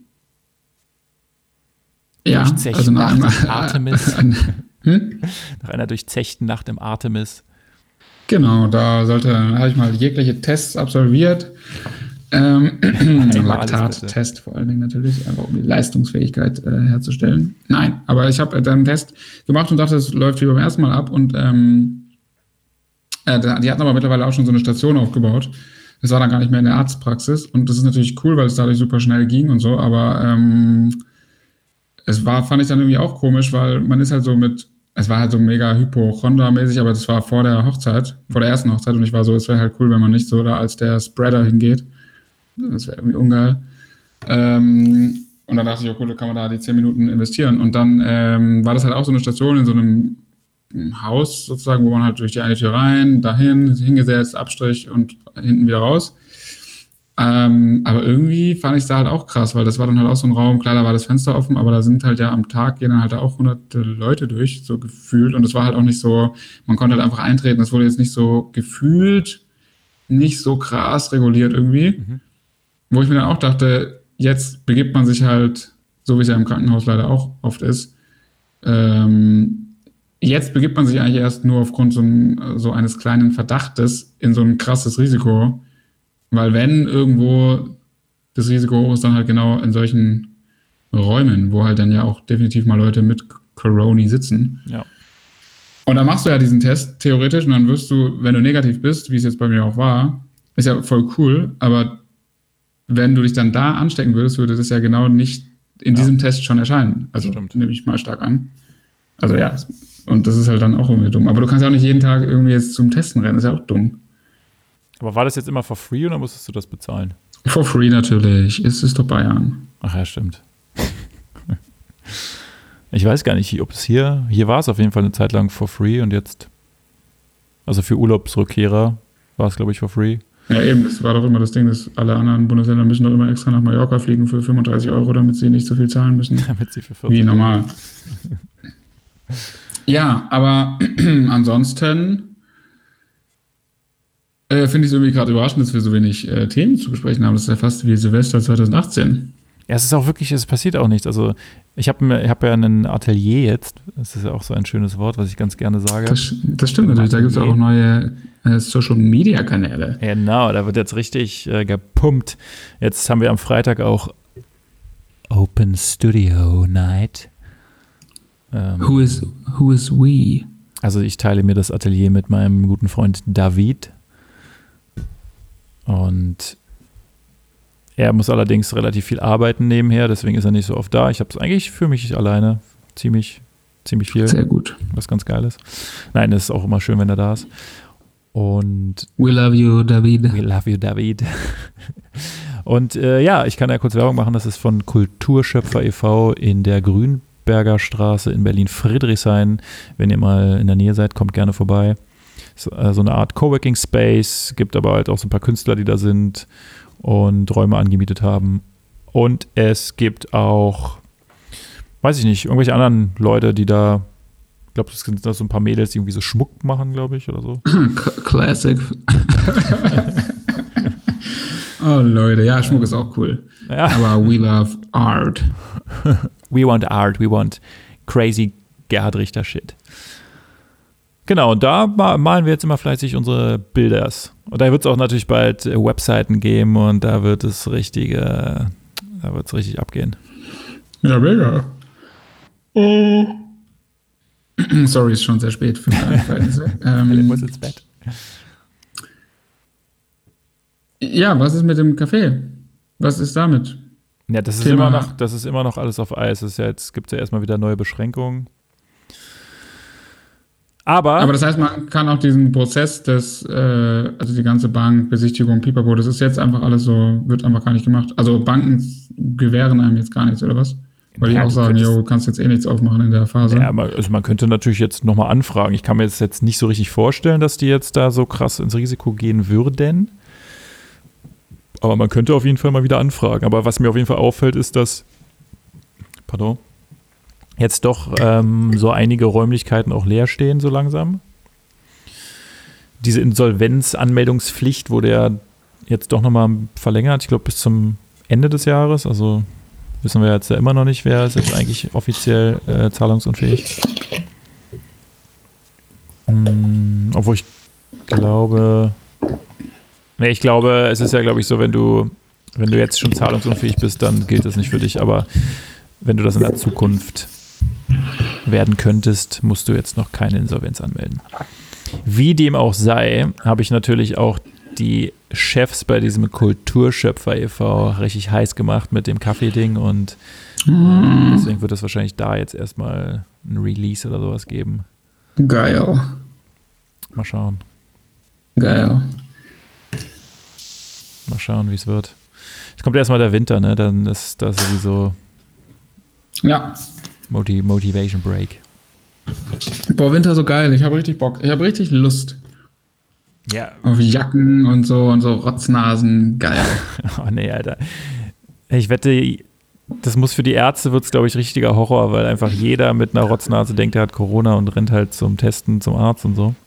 Ja, also nach, Nacht im Artemis. hm? Nach einer durchzechten Nacht im Artemis. Genau, da sollte, habe ich mal jegliche Tests absolviert. Ähm, Laktat-Test vor allen Dingen natürlich, einfach um die Leistungsfähigkeit äh, herzustellen. Nein, aber ich habe dann einen Test gemacht und dachte, es läuft wie beim ersten Mal ab. Und ähm, äh, die hatten aber mittlerweile auch schon so eine Station aufgebaut. Das war dann gar nicht mehr in der Arztpraxis. Und das ist natürlich cool, weil es dadurch super schnell ging und so, aber ähm, es war, fand ich dann irgendwie auch komisch, weil man ist halt so mit, es war halt so mega Hypochondra-mäßig, aber das war vor der Hochzeit, vor der ersten Hochzeit und ich war so, es wäre halt cool, wenn man nicht so da als der Spreader hingeht. Das wäre irgendwie ungeil. Ähm, und dann dachte ich, oh cool, da kann man da die zehn Minuten investieren. Und dann ähm, war das halt auch so eine Station in so einem Haus sozusagen, wo man halt durch die eine Tür rein, dahin, hingesetzt, Abstrich und hinten wieder raus. Ähm, aber irgendwie fand ich es da halt auch krass, weil das war dann halt auch so ein Raum, klar, da war das Fenster offen, aber da sind halt ja am Tag gehen dann halt auch hunderte Leute durch, so gefühlt. Und es war halt auch nicht so, man konnte halt einfach eintreten, das wurde jetzt nicht so gefühlt, nicht so krass reguliert irgendwie. Mhm. Wo ich mir dann auch dachte, jetzt begibt man sich halt, so wie es ja im Krankenhaus leider auch oft ist, ähm, jetzt begibt man sich eigentlich erst nur aufgrund so, ein, so eines kleinen Verdachtes in so ein krasses Risiko. Weil wenn irgendwo das Risiko hoch ist, dann halt genau in solchen Räumen, wo halt dann ja auch definitiv mal Leute mit Corona sitzen. Ja. Und dann machst du ja diesen Test theoretisch und dann wirst du, wenn du negativ bist, wie es jetzt bei mir auch war, ist ja voll cool, aber wenn du dich dann da anstecken würdest, würde das ja genau nicht in ja. diesem Test schon erscheinen. Also nehme ich mal stark an. Also ja, und das ist halt dann auch irgendwie dumm. Aber du kannst ja auch nicht jeden Tag irgendwie jetzt zum Testen rennen, das ist ja auch dumm. Aber war das jetzt immer for free oder musstest du das bezahlen? For free natürlich, es ist doch Bayern. Ach ja, stimmt. Ich weiß gar nicht, ob es hier, hier war es auf jeden Fall eine Zeit lang for free und jetzt, also für Urlaubsrückkehrer war es, glaube ich, for free. Ja, eben, das war doch immer das Ding, dass alle anderen Bundesländer müssen doch immer extra nach Mallorca fliegen für fünfunddreißig Euro, damit sie nicht so viel zahlen müssen. Damit sie für vierzig wie normal. Ja, aber ansonsten äh, finde ich es irgendwie gerade überraschend, dass wir so wenig äh, Themen zu besprechen haben. Das ist ja fast wie Silvester zwanzig achtzehn. Ja, es ist auch wirklich, es passiert auch nichts. Also ich habe ich hab ja ein Atelier jetzt, das ist ja auch so ein schönes Wort, was ich ganz gerne sage. Das, das stimmt natürlich, da gibt es auch neue äh, Social-Media-Kanäle. Genau, da wird jetzt richtig äh, gepumpt. Jetzt haben wir am Freitag auch Open Studio Night. Ähm, who is, who is we? Also ich teile mir das Atelier mit meinem guten Freund David. Und er muss allerdings relativ viel arbeiten nebenher, deswegen ist er nicht so oft da. Ich habe es eigentlich für mich alleine ziemlich, ziemlich viel. Sehr gut. Was ganz geil ist. Nein, es ist auch immer schön, wenn er da ist. Und we love you, David. We love you, David. Und äh, ja, ich kann ja kurz Werbung machen. Das ist von Kulturschöpfer e V in der Grünberger Straße in Berlin-Friedrichshain. Wenn ihr mal in der Nähe seid, kommt gerne vorbei. So, äh, so eine Art Coworking Space. Gibt aber halt auch so ein paar Künstler, die da sind und Räume angemietet haben. Und es gibt auch, weiß ich nicht, irgendwelche anderen Leute, die da, ich glaube, das sind da so ein paar Mädels, die irgendwie so Schmuck machen, glaube ich, oder so. Classic. Oh, Leute, ja, Schmuck ist auch cool. Ja. Aber we love art. We want art, we want crazy Gerhard Richter Shit. Genau, und da malen wir jetzt immer fleißig unsere Bilders. Und da wird es auch natürlich bald Webseiten geben und da wird es richtig, äh, da wird es richtig abgehen. Ja, mega. Oh. Sorry, ist schon sehr spät für meine Verhältnisse. ähm, ich muss ins Bett. Ja, was ist mit dem Kaffee? Was ist damit? Ja, das ist immer noch, das ist immer noch alles auf Eis. Es ist ja jetzt gibt es ja erstmal wieder neue Beschränkungen. Aber, Aber das heißt, man kann auch diesen Prozess des, äh, also die ganze Bankbesichtigung, Pipapo, das ist jetzt einfach alles so, wird einfach gar nicht gemacht. Also Banken gewähren einem jetzt gar nichts, oder was? Weil ja, die auch sagen, jo, du kannst jetzt eh nichts aufmachen in der Phase. Ja, also man könnte natürlich jetzt nochmal anfragen. Ich kann mir jetzt, jetzt nicht so richtig vorstellen, dass die jetzt da so krass ins Risiko gehen würden. Aber man könnte auf jeden Fall mal wieder anfragen. Aber was mir auf jeden Fall auffällt, ist, dass, pardon, jetzt doch ähm, so einige Räumlichkeiten auch leer stehen, so langsam. Diese Insolvenzanmeldungspflicht wurde ja jetzt doch nochmal verlängert, ich glaube bis zum Ende des Jahres. Also wissen wir jetzt ja immer noch nicht, wer ist jetzt eigentlich offiziell äh, zahlungsunfähig. Hm, obwohl ich glaube, ne, ich glaube, es ist ja, glaube ich, so, wenn du, wenn du jetzt schon zahlungsunfähig bist, dann gilt das nicht für dich. Aber wenn du das in der Zukunft werden könntest, musst du jetzt noch keine Insolvenz anmelden. Wie dem auch sei, habe ich natürlich auch die Chefs bei diesem Kulturschöpfer e V richtig heiß gemacht mit dem Kaffee-Ding und mm. deswegen wird es wahrscheinlich da jetzt erstmal ein Release oder sowas geben. Geil. Mal schauen. Geil. Mal schauen, wie es wird. Es kommt erstmal der Winter, ne? Dann ist das sowieso ja. Motiv- Motivation Break. Boah, Winter so geil. Ich habe richtig Bock. Ich habe richtig Lust. Ja. Auf Jacken und so und so Rotznasen. Geil. Oh nee, Alter. Ich wette, das muss für die Ärzte, wird es, glaube ich, richtiger Horror, weil einfach jeder mit einer Rotznase denkt, er hat Corona und rennt halt zum Testen, zum Arzt und so.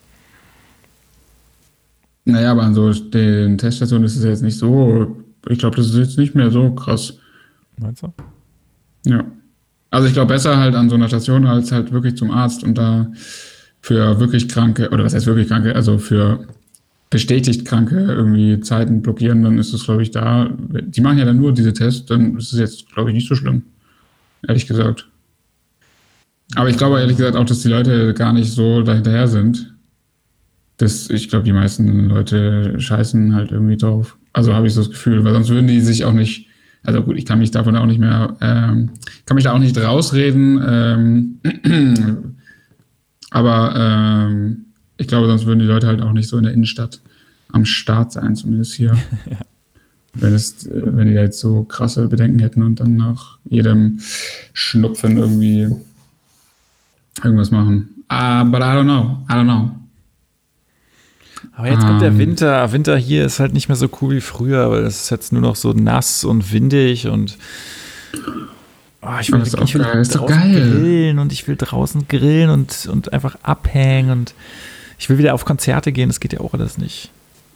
Naja, aber an so den Teststationen ist es jetzt nicht so, ich glaube, das ist jetzt nicht mehr so krass. Meinst du? Ja. Also ich glaube, besser halt an so einer Station als halt wirklich zum Arzt und da für wirklich Kranke, oder was heißt wirklich Kranke, also für bestätigt Kranke irgendwie Zeiten blockieren, dann ist es, glaube ich, da, die machen ja dann nur diese Tests, dann ist es jetzt, glaube ich, nicht so schlimm. Ehrlich gesagt. Aber ich glaube ehrlich gesagt auch, dass die Leute gar nicht so dahinterher sind. Das, ich glaube, die meisten Leute scheißen halt irgendwie drauf. Also habe ich so das Gefühl, weil sonst würden die sich auch nicht, also gut, ich kann mich davon auch nicht mehr, ähm, kann mich da auch nicht rausreden, ähm, aber ähm, ich glaube, sonst würden die Leute halt auch nicht so in der Innenstadt am Start sein, zumindest hier. Ja. Wenn, es, wenn die jetzt so krasse Bedenken hätten und dann nach jedem Schnupfen irgendwie irgendwas machen. Uh, but I don't know. I don't know. Aber jetzt um, kommt der Winter. Winter hier ist halt nicht mehr so cool wie früher, weil es ist jetzt nur noch so nass und windig und oh, ich will, ist ich will ist draußen grillen und ich will draußen grillen und, und einfach abhängen und ich will wieder auf Konzerte gehen. Das geht ja auch alles nicht.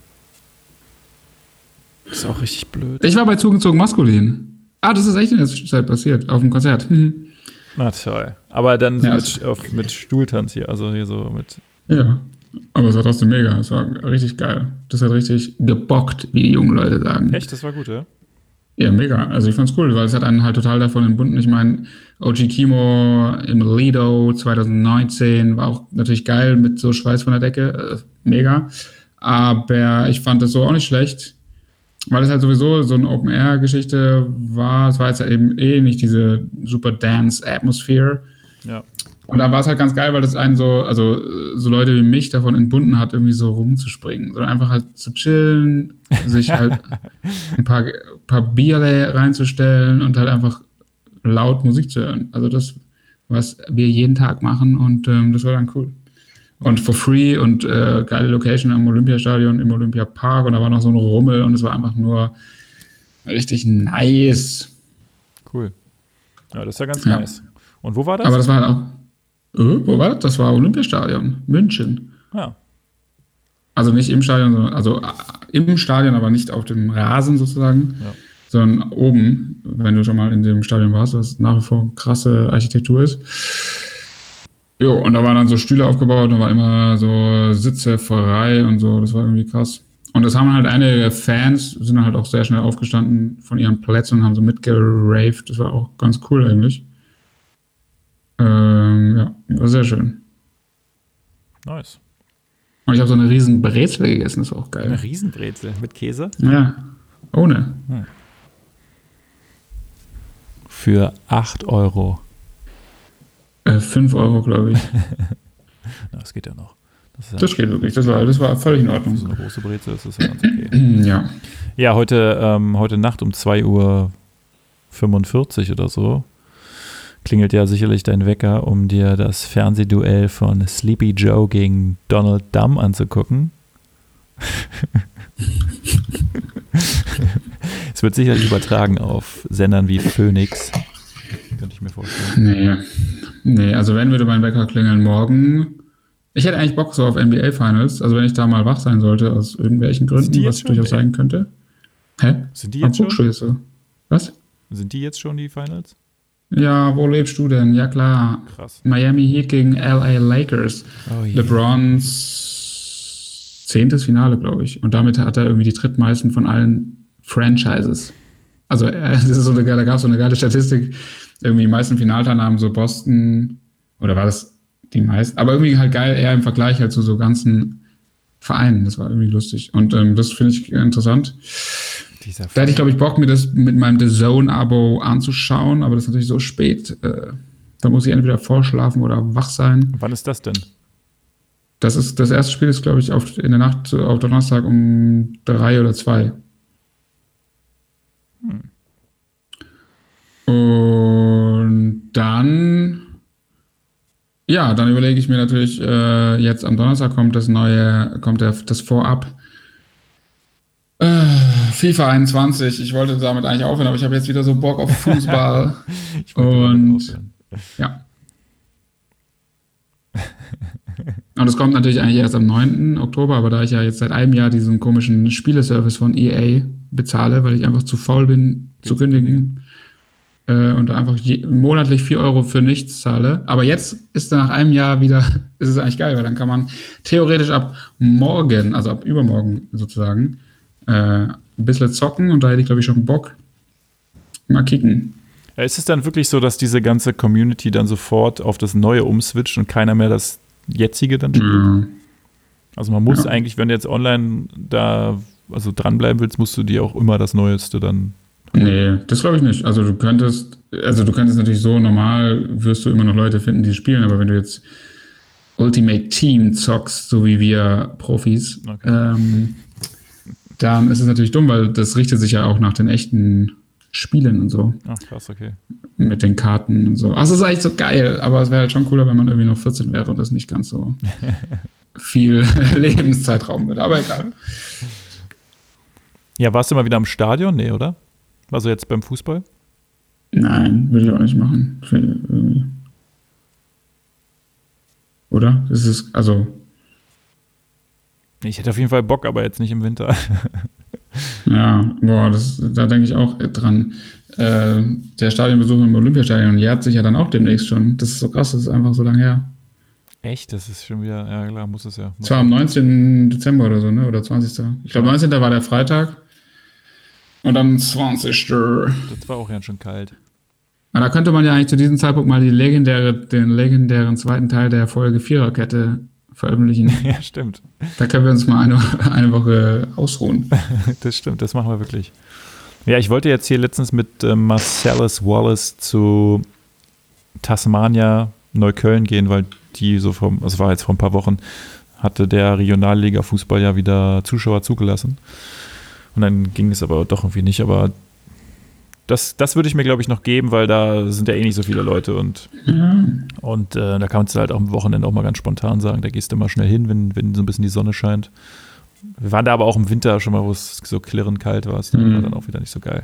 Das ist auch richtig blöd. Ich war bei Zugezogen Maskulin. Ah, das ist echt in der Zeit passiert, auf dem Konzert. Mhm. Na toll. Aber dann ja, mit, auf, mit Stuhltanz hier, also hier so mit... Ja, aber es war trotzdem mega. Es war richtig geil. Das hat richtig gebockt, wie die jungen Leute sagen. Echt? Das war gut, ja? Ja, mega. Also ich fand's cool, weil es hat einen halt total davon entbunden. Ich meine, O G Kimo im Lido zwanzig neunzehn war auch natürlich geil mit so Schweiß von der Decke. Äh, mega. Aber ich fand das so auch nicht schlecht. Weil es halt sowieso so eine Open-Air-Geschichte war. Es war jetzt ja eben eh nicht diese super Dance-Atmosphere. Ja. Und da war es halt ganz geil, weil das einen so, also so Leute wie mich davon entbunden hat, irgendwie so rumzuspringen. Sondern einfach halt zu chillen, sich halt ein paar, paar Bier reinzustellen und halt einfach laut Musik zu hören. Also das, was wir jeden Tag machen und ähm, das war dann cool. Und for free und äh, geile Location am Olympiastadion, im Olympiapark und da war noch so ein Rummel und es war einfach nur richtig nice. Cool. Ja, das ist ja ganz ja. nice. Und wo war das? Aber das war halt auch, äh, wo war das? Das war Olympiastadion, München. Ja. Also nicht im Stadion, sondern, also äh, im Stadion, aber nicht auf dem Rasen sozusagen, ja. sondern oben, wenn du schon mal in dem Stadion warst, was nach wie vor krasse Architektur ist. Jo, und da waren dann so Stühle aufgebaut, da war immer so Sitze frei und so, das war irgendwie krass. Und das haben halt einige Fans, sind halt auch sehr schnell aufgestanden von ihren Plätzen und haben so mitgeraved, das war auch ganz cool eigentlich. Ähm, ja, war sehr schön. Nice. Und ich habe so eine riesen Brezel gegessen, das war auch geil. Eine Riesenbrezel mit Käse? Ja, ohne. Hm. Für acht Euro. fünf Euro, glaube ich. Na, das geht ja noch. Das, ist ja das geht wirklich, das war, das war völlig in Ordnung. So eine große Brezel, das ist ja ganz okay. Ja. Ja, heute, ähm, heute Nacht um zwei Uhr fünfundvierzig oder so klingelt ja sicherlich dein Wecker, um dir das Fernsehduell von Sleepy Joe gegen Donald Dumm anzugucken. Es wird sicherlich übertragen auf Sendern wie Phoenix. Könnte ich mir vorstellen. Nee. Nee, also wenn würde mein Wecker klingeln morgen. Ich hätte eigentlich Bock so auf N B A Finals, also wenn ich da mal wach sein sollte, aus irgendwelchen Gründen, was durchaus sein könnte. Hä? Sind die jetzt schon? So. Was? Sind die jetzt schon die Finals? Ja, wo lebst du denn? Ja klar. Krass. Miami Heat gegen L A Lakers. Oh, yeah. LeBrons zehntes Finale, glaube ich. Und damit hat er irgendwie die drittmeisten von allen Franchises. Also das ist so eine, da gab es so eine geile Statistik. Irgendwie die meisten Finalteilnahmen so Boston, oder war das die meisten? Aber irgendwie halt geil, eher im Vergleich halt zu so ganzen Vereinen. Das war irgendwie lustig. Und ähm, das finde ich interessant. Dieser da hätte ich, glaube ich, Bock, mir das mit meinem The Zone-Abo anzuschauen, aber das ist natürlich so spät. Äh, da muss ich entweder vorschlafen oder wach sein. Wann ist das denn? Das ist das erste Spiel ist, glaube ich, auf, in der Nacht auf Donnerstag um drei oder zwei. Hm. Und dann, ja, dann überlege ich mir natürlich, äh, jetzt am Donnerstag kommt das neue, kommt der, das Vorab äh, FIFA einundzwanzig. Ich wollte damit eigentlich aufhören, aber ich habe jetzt wieder so Bock auf Fußball. Ich und ja. Und es kommt natürlich eigentlich erst am neunten Oktober, aber da ich ja jetzt seit einem Jahr diesen komischen Spieleservice von E A bezahle, weil ich einfach zu faul bin, zu kündigen, äh, und einfach je, monatlich vier Euro für nichts zahle. Aber jetzt ist nach einem Jahr wieder, ist es eigentlich geil, weil dann kann man theoretisch ab morgen, also ab übermorgen sozusagen, äh, ein bisschen zocken und da hätte ich, glaube ich, schon Bock. Mal kicken. Ist es dann wirklich so, dass diese ganze Community dann sofort auf das Neue umswitcht und keiner mehr das jetzige dann spielt? Ja. Also man muss Ja. eigentlich, wenn du jetzt online da also dranbleiben willst, musst du dir auch immer das Neueste dann. Nee, das glaube ich nicht. Also du könntest, also du könntest natürlich so normal, wirst du immer noch Leute finden, die spielen, aber wenn du jetzt Ultimate Team zockst, so wie wir Profis, Okay. ähm, dann ist es natürlich dumm, weil das richtet sich ja auch nach den echten Spielen und so, Ach krass, okay. mit den Karten und so. Also es ist eigentlich so geil, aber es wäre halt schon cooler, wenn man irgendwie noch vierzehn wäre und das nicht ganz so viel Lebenszeitraum wird, aber egal. Ja, warst du mal wieder am Stadion? Nee, oder? Also jetzt beim Fußball? Nein, würde ich auch nicht machen. Für irgendwie. Oder? Das ist, also, Ich hätte auf jeden Fall Bock, aber jetzt nicht im Winter. ja, boah, das, da denke ich auch dran. Äh, der Stadionbesuch im Olympiastadion jährt sich ja dann auch demnächst schon. Das ist so krass, das ist einfach so lange her. Echt? Das ist schon wieder, ja klar, muss es ja. Muss Es war am neunzehnten Dezember oder so, ne? Oder zwanzigsten Ich glaube, neunzehnten war der Freitag. Und dann zwanzigsten Das war auch ganz schön kalt. Aber da könnte man ja eigentlich zu diesem Zeitpunkt mal die legendäre, den legendären zweiten Teil der Folge Viererkette veröffentlichen. Ja, stimmt. Da können wir uns mal eine, eine Woche ausruhen. Das stimmt, das machen wir wirklich. Ja, ich wollte jetzt hier letztens mit äh, Marcellus Wallace zu Tasmania Neukölln gehen, weil die so vom, das war jetzt vor ein paar Wochen, hatte der Regionalliga-Fußball ja wieder Zuschauer zugelassen. Und dann ging es aber doch irgendwie nicht. Aber das, das würde ich mir, glaube ich, noch geben, weil da sind ja eh nicht so viele Leute. Und, Ja. und äh, da kannst du halt auch am Wochenende auch mal ganz spontan sagen, da gehst du mal schnell hin, wenn, wenn so ein bisschen die Sonne scheint. Wir waren da aber auch im Winter schon mal, wo es so klirrend kalt war. Das Mhm. war dann auch wieder nicht so geil.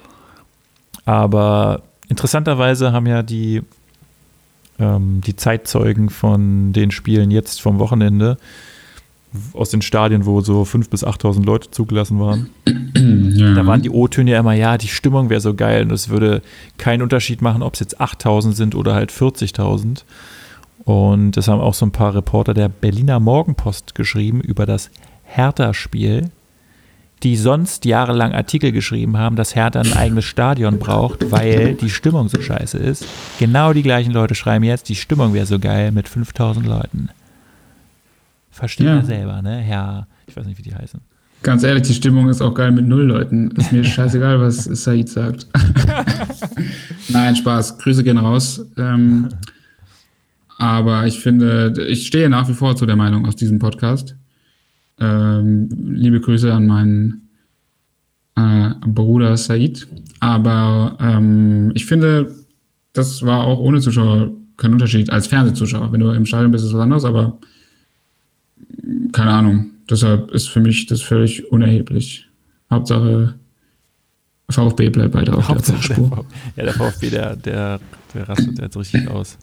Aber interessanterweise haben ja die, ähm, die Zeitzeugen von den Spielen jetzt vom Wochenende aus den Stadien, wo so fünftausend bis achttausend Leute zugelassen waren, Ja. da waren die O-Töne ja immer, ja, die Stimmung wäre so geil und es würde keinen Unterschied machen, ob es jetzt achttausend sind oder halt vierzigtausend. Und das haben auch so ein paar Reporter der Berliner Morgenpost geschrieben über das Hertha-Spiel, die sonst jahrelang Artikel geschrieben haben, dass Hertha ein eigenes Stadion braucht, weil die Stimmung so scheiße ist. Genau die gleichen Leute schreiben jetzt, die Stimmung wäre so geil mit fünftausend Leuten. Versteht Ja. ihr selber, ne? Herr, ich weiß nicht, wie die heißen. Ganz ehrlich, die Stimmung ist auch geil mit null Leuten. Ist mir scheißegal, was Said sagt. Nein, Spaß. Grüße gehen raus. Ähm, aber ich finde, ich stehe nach wie vor zu der Meinung aus diesem Podcast. Ähm, liebe Grüße an meinen äh, Bruder Said. Aber ähm, ich finde, das war auch ohne Zuschauer kein Unterschied als Fernsehzuschauer. Wenn du im Stadion bist, ist es was anderes, aber keine Ahnung. Deshalb ist für mich das völlig unerheblich. Hauptsache VfB bleibt weiter auf Hauptsache der der Spur. VfB, ja, der VfB, der, der, der rastet jetzt richtig aus.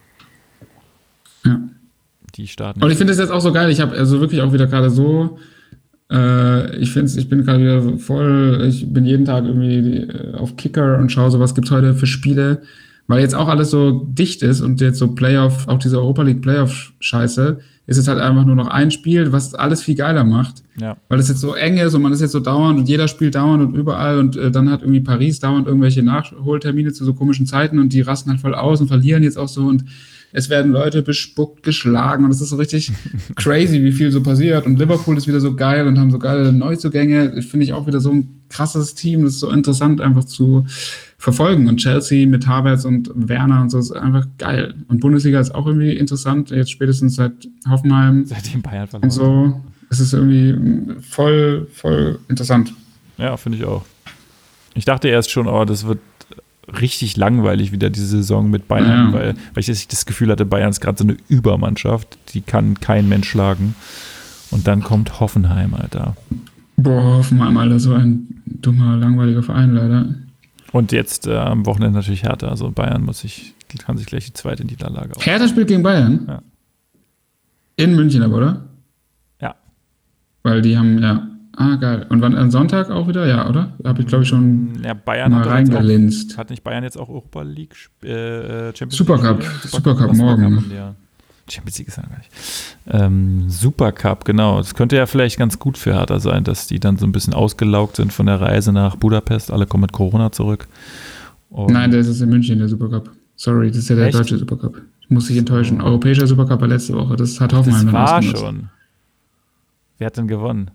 Ja. Die starten. Und ich finde es jetzt auch so geil. Ich habe also wirklich auch wieder gerade so, äh, ich finde ich bin gerade wieder so voll, ich bin jeden Tag irgendwie äh, auf Kicker und schaue so, was gibt's heute für Spiele, weil jetzt auch alles so dicht ist und jetzt so Playoff, auch diese Europa League Playoff-Scheiße, ist jetzt halt einfach nur noch ein Spiel, was alles viel geiler macht. Ja. Weil es jetzt so eng ist und man ist jetzt so dauernd und jeder spielt dauernd und überall und äh, dann hat irgendwie Paris dauernd irgendwelche Nachholtermine zu so komischen Zeiten und die rasten halt voll aus und verlieren jetzt auch so und es werden Leute bespuckt, geschlagen und es ist so richtig crazy, wie viel so passiert und Liverpool ist wieder so geil und haben so geile Neuzugänge. Finde ich auch wieder so ein krasses Team, das ist so interessant einfach zu verfolgen und Chelsea mit Havertz und Werner und so ist einfach geil. Und Bundesliga ist auch irgendwie interessant, jetzt spätestens seit Hoffenheim Seitdem Bayern verloren. und so. Es ist irgendwie voll, voll interessant. Ja, finde ich auch. Ich dachte erst schon, oh, das wird richtig langweilig wieder diese Saison mit Bayern, Ja. weil, weil ich das Gefühl hatte, Bayern ist gerade so eine Übermannschaft, die kann kein Mensch schlagen. Und dann kommt Hoffenheim, Alter. Boah, Hoffenheim, Alter, so ein dummer, langweiliger Verein leider. Und jetzt äh, am Wochenende natürlich Hertha. Also Bayern muss sich, kann sich gleich die zweite Niederlage auf. Hertha spielt gegen Bayern? Ja. In München aber, oder? Ja. Weil die haben, ja. Ah, geil. Und wann, am Sonntag auch wieder? Ja, oder? Da habe ich, glaube ich, schon Ja, Bayern mal hat, doch jetzt reingelinst. auch, hat nicht Bayern jetzt auch Europa League äh, Champions Supercup. League? Supercup Supercup morgen. haben die ja. Champions League ist ja gar nicht. Ähm, Supercup, genau. Das könnte ja vielleicht ganz gut für Hertha sein, dass die dann so ein bisschen ausgelaugt sind von der Reise nach Budapest. Alle kommen mit Corona zurück. Und Nein, das ist in München, der Supercup. Sorry, das ist ja der Echt? deutsche Supercup. Ich muss dich enttäuschen. Europäischer Supercup war letzte Woche. Das hat das Hoffenheim dann war ausgenutzt. schon. Wer hat denn gewonnen?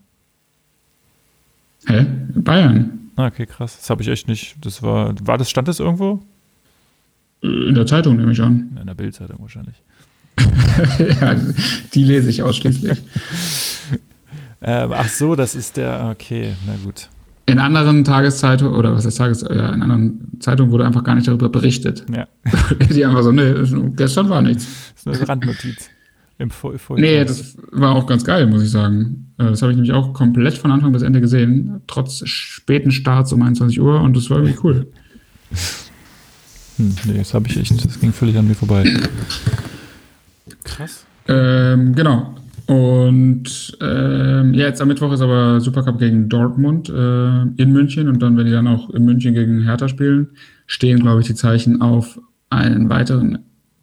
Hä? Bayern. Ah, okay, krass. Das habe ich echt nicht. Das war, war das, stand das irgendwo? In der Zeitung nehme ich an. In der Bildzeitung wahrscheinlich. Ja, die lese ich ausschließlich. Ähm, ach so, das ist der, okay, na gut. In anderen Tageszeitungen, oder was heißt Tages, ja, in anderen Zeitungen wurde einfach gar nicht darüber berichtet. Ja, Die einfach so, nee, gestern war nichts. das ist nur eine Randnotiz. Im Vo- Vo- Nee, das war auch ganz geil, muss ich sagen. Äh, Das habe ich nämlich auch komplett von Anfang bis Ende gesehen, trotz späten Starts um einundzwanzig Uhr, und das war irgendwie cool. Hm, nee, das habe ich echt, das ging völlig an mir vorbei. Krass. Ähm, genau. Und ähm, ja, jetzt am Mittwoch ist aber Supercup gegen Dortmund äh, in München, und dann, wenn die dann auch in München gegen Hertha spielen, stehen, glaube ich, die Zeichen auf einen weiteren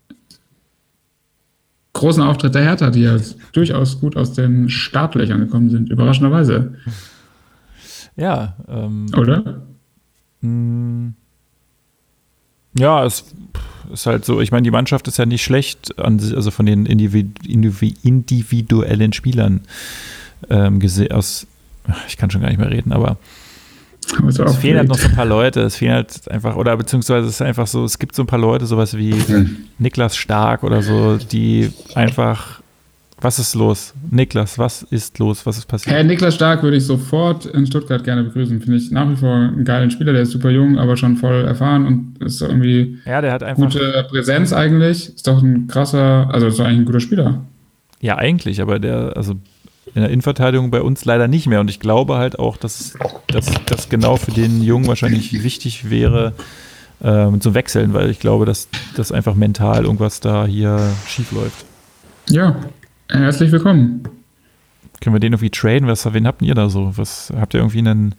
großen Auftritt der Hertha, die ja durchaus gut aus den Startlöchern gekommen sind, überraschenderweise, Ja, ähm, oder? mh, ja, es ist halt so, ich meine, die Mannschaft ist ja nicht schlecht, an, sich- also von den Individu Indivi individuellen Spielern ähm, gesehen, aus, ich kann schon gar nicht mehr reden, aber Aber so es fehlen halt noch aufgeregt. so ein paar Leute, es fehlen halt einfach, oder beziehungsweise es ist einfach so, es gibt so ein paar Leute, sowas wie Niklas Stark oder so, die einfach, was ist los? Niklas, was ist los? Was ist passiert? Herr Niklas Stark würde ich sofort in Stuttgart gerne begrüßen. Finde ich nach wie vor einen geilen Spieler, der ist super jung, aber schon voll erfahren und ist irgendwie Ja, der hat einfach, gute Präsenz eigentlich. Ist doch ein krasser, also ist doch eigentlich ein guter Spieler. ja eigentlich, aber der, also in der Innenverteidigung bei uns leider nicht mehr und ich glaube halt auch, dass dass das genau für den Jungen wahrscheinlich wichtig wäre, ähm, zu wechseln, weil ich glaube, dass das einfach mental irgendwas da hier schief läuft. Ja, herzlich willkommen. Können wir den irgendwie traden? Was, wen habt ihr da so? Was, habt ihr irgendwie einen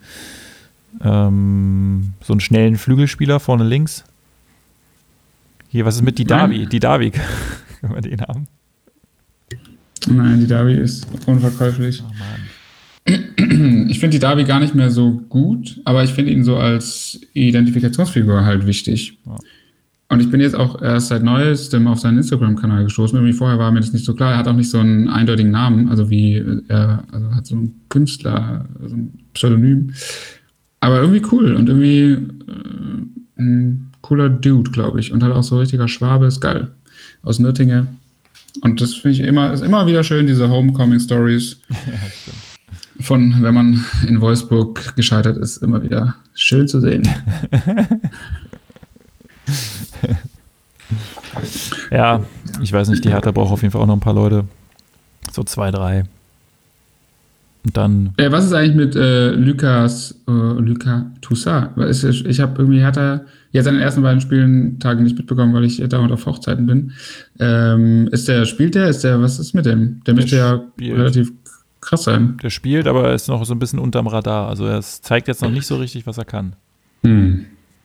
ähm, so einen schnellen Flügelspieler vorne links? Hier, was ist mit Didavi? Nein. Didavi, können wir den haben? Nein, die Davi ist unverkäuflich. Oh Mann. Ich finde die Davi gar nicht mehr so gut, aber ich finde ihn so als Identifikationsfigur halt wichtig. Ja. Und ich bin jetzt auch erst seit Neuestem auf seinen Instagram-Kanal gestoßen. Irgendwie vorher war mir das nicht so klar. Er hat auch nicht so einen eindeutigen Namen, also wie er, also hat so einen Künstler, so ein Pseudonym. Aber irgendwie cool und irgendwie äh, ein cooler Dude, glaube ich. Und halt auch so richtiger Schwabe, ist geil. Aus Nürtinge. Und das finde ich immer, ist immer wieder schön, diese Homecoming-Stories. Ja, stimmt. Von, wenn man in Wolfsburg gescheitert ist, immer wieder schön zu sehen. Ja, ich weiß nicht, die Hertha braucht auf jeden Fall auch noch ein paar Leute. So zwei, drei. Und dann, Äh, was ist eigentlich mit äh, Lukas, äh, Luka Toussaint? Weil es ist- Ich habe irgendwie Hertha jetzt an den ersten beiden Spieltagen nicht mitbekommen, weil ich dauernd auf Hochzeiten bin. Ähm, ist der, spielt der? Ist der, was ist mit dem? Der müsste ja spielt. relativ krass sein. der spielt, aber er ist noch so ein bisschen unterm Radar. Also er ist- zeigt jetzt noch nicht so richtig, was er kann. Hm.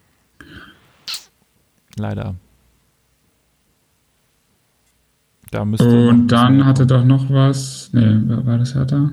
Leider. Da müsste noch ein Und bisschen dann mehr hatte kommen. doch noch was. Nee, war war das Hertha?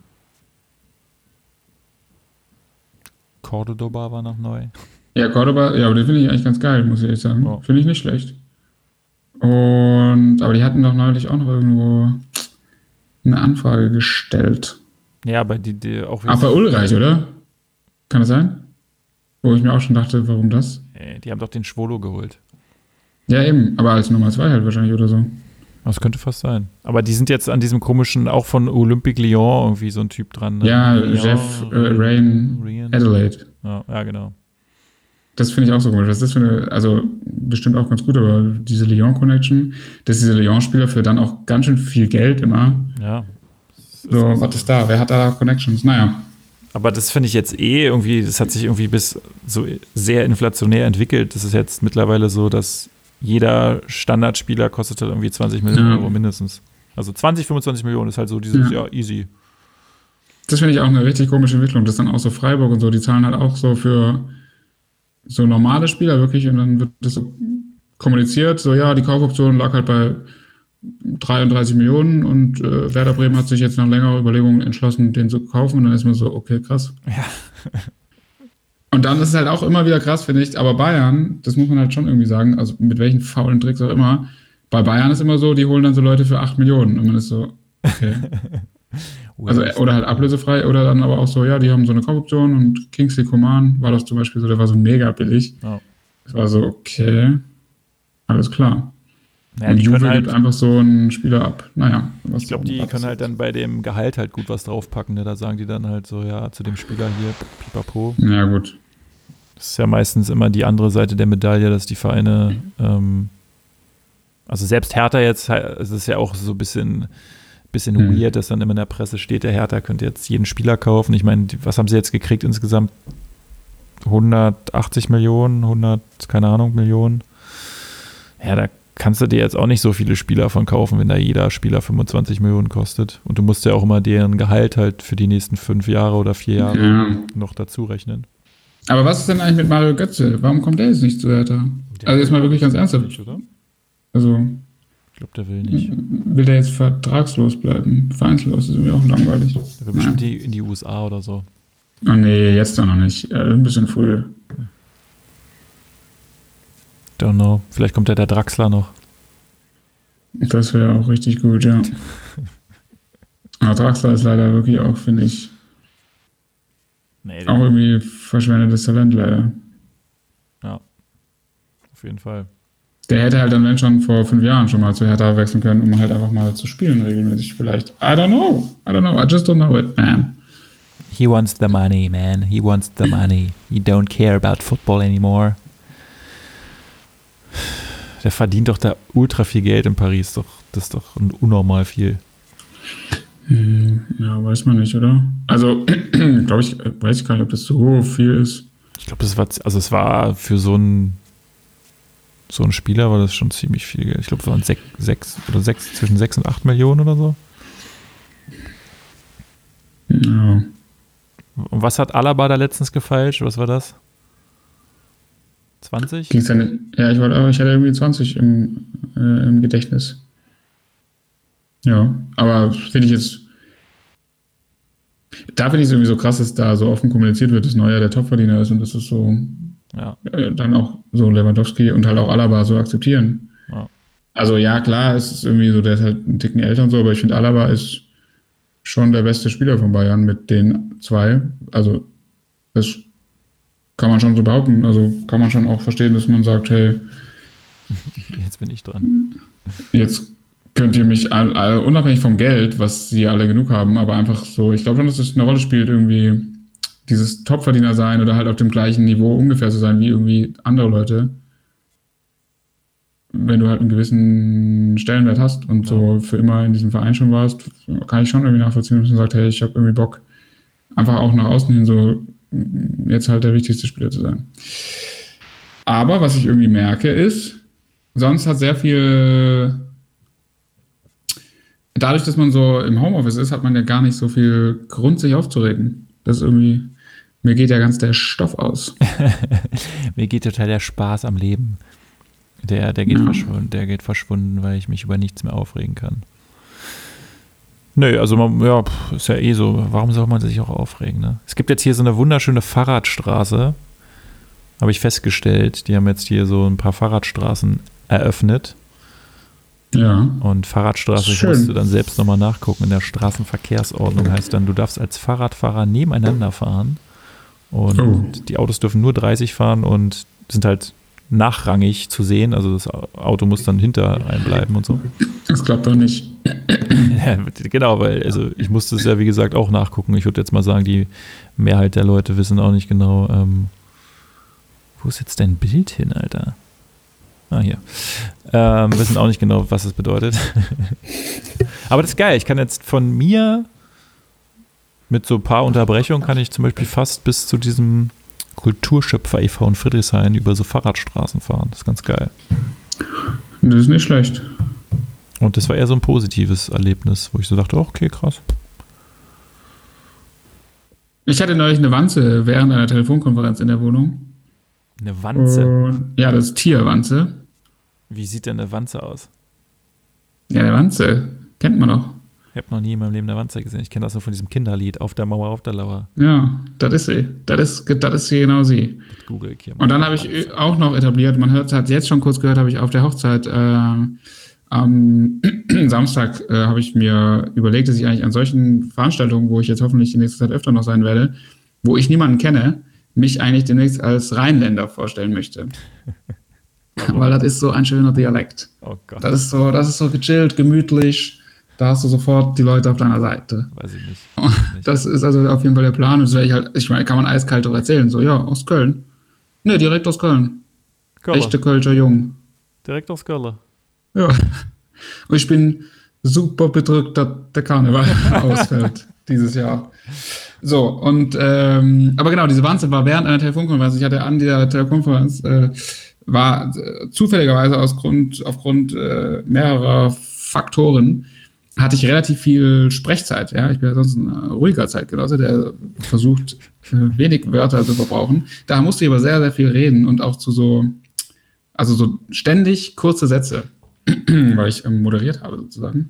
Cordoba war noch neu. Ja, Cordoba, ja, aber den finde ich eigentlich ganz geil, muss ich ehrlich sagen. Ja. Finde ich nicht schlecht. Und, aber die hatten doch neulich auch noch irgendwo eine Anfrage gestellt. Ja, aber die, die auch Ah, bei Ulreich, oder? Kann das sein? Wo ich mir auch schon dachte, warum das? Äh, die haben doch den Schwolo geholt. Ja, eben, aber als Nummer zwei halt wahrscheinlich oder so. Das könnte fast sein. Aber die sind jetzt an diesem komischen, auch von Olympique Lyon irgendwie so ein Typ dran. Ne? Ja, Lyon, Jeff äh, Rain Ryan. Adelaide. Ja, ja, genau. Das finde ich auch so komisch. Was ist das für eine, also bestimmt auch ganz gut, aber diese Lyon-Connection, dass diese Lyon-Spieler für dann auch ganz schön viel Geld immer. Ja. So, was ist da? Wer hat da Connections? Naja. Aber das finde ich jetzt eh irgendwie, das hat sich irgendwie bis so sehr inflationär entwickelt. Das ist jetzt mittlerweile so, dass jeder Standardspieler kostet halt irgendwie zwanzig Millionen Ja. Euro mindestens. Also zwanzig, fünfundzwanzig Millionen ist halt so dieses, ja, Ja. easy. Das finde ich auch eine richtig komische Entwicklung. Das ist dann auch so Freiburg und so, die zahlen halt auch so für so normale Spieler wirklich, und dann wird das so kommuniziert, so ja, die Kaufoption lag halt bei dreiunddreißig Millionen und äh, Werder Bremen hat sich jetzt nach längerer Überlegung entschlossen, den zu kaufen, und dann ist man so, okay, krass. Ja. Und dann ist es halt auch immer wieder krass, finde ich, aber Bayern, das muss man halt schon irgendwie sagen, also mit welchen faulen Tricks auch immer, bei Bayern ist immer so, die holen dann so Leute für acht Millionen und man ist so, okay. Also, oder halt ablösefrei oder dann aber auch so, ja, die haben so eine Kaufoption und Kingsley Coman war das zum Beispiel so, der war so mega billig. Ja. Das war so, okay, alles klar. Ja, und die Juve können halt, gibt einfach so einen Spieler ab. Naja. Was ich glaube, die können halt dann bei dem Gehalt halt gut was draufpacken. Ne? Da sagen die dann halt so, ja, zu dem Spieler hier, pipapo. Ja, gut. Das ist ja meistens immer die andere Seite der Medaille, dass die Vereine, ähm, also selbst Hertha jetzt, es ist ja auch so ein bisschen, bisschen hm. weird, dass dann immer in der Presse steht, der Hertha könnte jetzt jeden Spieler kaufen. Ich meine, was haben sie jetzt gekriegt insgesamt? hundertachtzig Millionen, hundert, keine Ahnung, Millionen. Ja, da kannst du dir jetzt auch nicht so viele Spieler von kaufen, wenn da jeder Spieler fünfundzwanzig Millionen kostet. Und du musst ja auch immer deren Gehalt halt für die nächsten fünf Jahre oder vier Jahre ja. noch dazu rechnen. Aber was ist denn eigentlich mit Mario Götze? Warum kommt der jetzt nicht zu Hertha? Der also jetzt mal wirklich ganz ernsthaft. Nicht, oder? Also, ich glaube, der will nicht. Will der jetzt vertragslos bleiben? Vereinslos, das ist mir auch langweilig. Der will bestimmt die, in die U S A oder so. Oh nee, jetzt doch noch nicht. Ja, ein bisschen früh. Don't know. Vielleicht kommt ja der Draxler noch. Das wäre auch richtig gut, ja. Aber Draxler ist leider wirklich auch, finde ich, nee, auch irgendwie verschwendetes Talent leider. Ja, auf jeden Fall. Der hätte halt dann, wenn schon, vor fünf Jahren schon mal zu Hertha wechseln können, um halt einfach mal zu spielen regelmäßig vielleicht. I don't know. I don't know. I just don't know it, man. He wants the money, man. He wants the money. He don't care about football anymore. Der verdient doch da ultra viel Geld in Paris. Doch, das ist doch unnormal viel. Ja, weiß man nicht, oder? Also, glaube ich, weiß ich gar nicht, ob das so viel ist. Ich glaube, das war, also es war für so einen so einen Spieler war das schon ziemlich viel Geld. Ich glaube, es waren sechs, sechs oder sechs, zwischen sechs und acht Millionen oder so. Ja. Und was hat Alaba da letztens gefeilscht? Was war das? zwanzig? Ging's denn, ja, ich, wollte, ich hatte irgendwie zwanzig im, äh, im Gedächtnis. Ja, aber finde ich jetzt, da finde ich es irgendwie so krass, dass da so offen kommuniziert wird, dass Neuer der Topverdiener ist und das ist so, ja. äh, dann auch so Lewandowski und halt auch Alaba so akzeptieren. Ja. Also ja, klar, es ist irgendwie so, der ist halt einen Ticken älter und so, aber ich finde, Alaba ist schon der beste Spieler von Bayern mit den zwei. Also das kann man schon so behaupten. Also kann man schon auch verstehen, dass man sagt, hey, jetzt bin ich dran. Jetzt könnt ihr mich, all, all, unabhängig vom Geld, was sie alle genug haben, aber einfach so, ich glaube schon, dass das eine Rolle spielt, irgendwie dieses Topverdiener sein oder halt auf dem gleichen Niveau ungefähr zu sein wie irgendwie andere Leute. Wenn du halt einen gewissen Stellenwert hast und ja. so für immer in diesem Verein schon warst, kann ich schon irgendwie nachvollziehen, dass man sagt, hey, ich habe irgendwie Bock, einfach auch nach außen hin so jetzt halt der wichtigste Spieler zu sein. Aber was ich irgendwie merke ist, sonst hat sehr viel, dadurch, dass man so im Homeoffice ist, hat man ja gar nicht so viel Grund, sich aufzuregen. Das ist irgendwie, mir geht ja ganz der Stoff aus. Mir geht total der Spaß am Leben. Der, der, geht Ja. verschwunden, der geht verschwunden, weil ich mich über nichts mehr aufregen kann. Nö, also man, ja, ist ja eh so. Warum soll man sich auch aufregen, ne? Es gibt jetzt hier so eine wunderschöne Fahrradstraße, habe ich festgestellt. Die haben jetzt hier so ein paar Fahrradstraßen eröffnet. Ja. Und Fahrradstraße, ich musste dann selbst nochmal nachgucken, in der Straßenverkehrsordnung heißt dann, du darfst als Fahrradfahrer nebeneinander fahren und Oh. die Autos dürfen nur dreißig fahren und sind halt nachrangig zu sehen, also das Auto muss dann hinter einem bleiben und so. Das klappt doch nicht. Ja, genau, weil also ich musste es ja wie gesagt auch nachgucken. Ich würde jetzt mal sagen, die Mehrheit der Leute wissen auch nicht genau, ähm, wo ist jetzt dein Bild hin, Alter? Ah, hier. Ähm, wissen auch nicht genau, was es bedeutet. Aber das ist geil. Ich kann jetzt von mir mit so ein paar Unterbrechungen kann ich zum Beispiel fast bis zu diesem Kulturschöpfer e V in Friedrichshain über so Fahrradstraßen fahren. Das ist ganz geil. Das ist nicht schlecht. Und das war eher so ein positives Erlebnis, wo ich so dachte, oh, okay, krass. Ich hatte neulich eine Wanze während einer Telefonkonferenz in der Wohnung. Eine Wanze? Und, ja, das ist Tierwanze. Wie sieht denn eine Wanze aus? Ja, eine Wanze. Kennt man doch. Ich habe noch nie in meinem Leben eine Wanze gesehen. Ich kenne das nur von diesem Kinderlied, Auf der Mauer, auf der Lauer. Ja, das ist sie. Das ist, das ist sie genau sie. Das google ich hier mal. Und dann habe ich auch noch etabliert, man hört, hat jetzt schon kurz gehört, habe ich auf der Hochzeit äh, am Samstag äh, habe ich mir überlegt, dass ich eigentlich an solchen Veranstaltungen, wo ich jetzt hoffentlich in nächster Zeit öfter noch sein werde, wo ich niemanden kenne, mich eigentlich demnächst als Rheinländer vorstellen möchte. Weil das ist so ein schöner Dialekt. Oh Gott. Das ist so, das ist so gechillt, gemütlich. Da hast du sofort die Leute auf deiner Seite. Weiß ich nicht. Weiß ich nicht. Das ist also auf jeden Fall der Plan. Und das werde ich halt, ich meine, kann man eiskalt auch erzählen. So, ja, aus Köln. Ne, direkt aus Köln. Köller. Echte Kölscher Jung. Direkt aus Köln. Ja. Und ich bin super bedrückt, dass der Karneval ausfällt dieses Jahr. So, und, ähm, aber genau, diese Wanze war während einer Telefonkonferenz. Ich hatte an dieser Telefonkonferenz, äh, war äh, zufälligerweise aus Grund, aufgrund äh, mehrerer Faktoren, hatte ich relativ viel Sprechzeit. Ja, ich bin ja sonst ein äh, ruhiger Zeitgenosse, der versucht, äh, wenig Wörter zu verbrauchen. Da musste ich aber sehr, sehr viel reden und auch zu so, also so ständig kurze Sätze, weil ich ähm, moderiert habe sozusagen.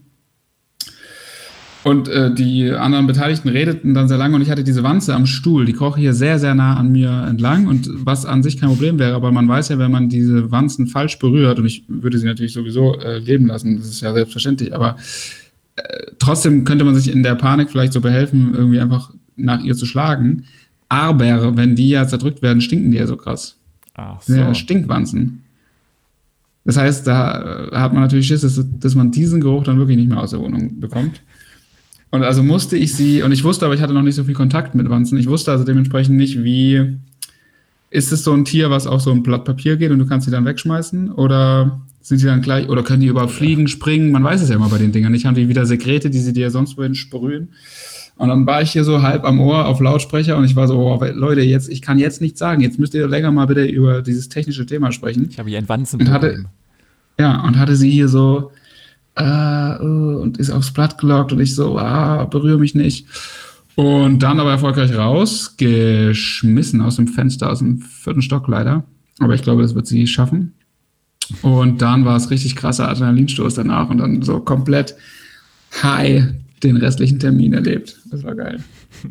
Und äh, die anderen Beteiligten redeten dann sehr lange und ich hatte diese Wanze am Stuhl, die kroch hier sehr, sehr nah an mir entlang und was an sich kein Problem wäre, aber man weiß ja, wenn man diese Wanzen falsch berührt, und ich würde sie natürlich sowieso äh, leben lassen, das ist ja selbstverständlich, aber äh, trotzdem könnte man sich in der Panik vielleicht so behelfen, irgendwie einfach nach ihr zu schlagen. Aber wenn die ja zerdrückt werden, stinken die ja so krass. Ach so. Ja, Stinkwanzen. Das heißt, da äh, hat man natürlich Schiss, dass, dass man diesen Geruch dann wirklich nicht mehr aus der Wohnung bekommt. Und also musste ich sie, und ich wusste aber, ich hatte noch nicht so viel Kontakt mit Wanzen, ich wusste also dementsprechend nicht, wie, ist es so ein Tier, was auf so ein Blatt Papier geht und du kannst sie dann wegschmeißen, oder sind sie dann gleich, oder können die überhaupt fliegen, springen, man weiß es ja immer bei den Dingern nicht, haben die wieder Sekrete, die sie dir sonst wohin sprühen. Und dann war ich hier so halb am Ohr auf Lautsprecher und ich war so, oh, Leute, jetzt, ich kann jetzt nichts sagen, jetzt müsst ihr länger mal bitte über dieses technische Thema sprechen. Ich habe hier ein Wanzenproblem. Und hatte, ja, und hatte sie hier so, Uh, uh, und ist aufs Blatt gelockt und ich so, ah, berühre mich nicht. Und dann aber erfolgreich rausgeschmissen aus dem Fenster, aus dem vierten Stock leider. Aber ich glaube, das wird sie schaffen. Und dann war es richtig krasser Adrenalinstoß danach und dann so komplett high den restlichen Termin erlebt. Das war geil.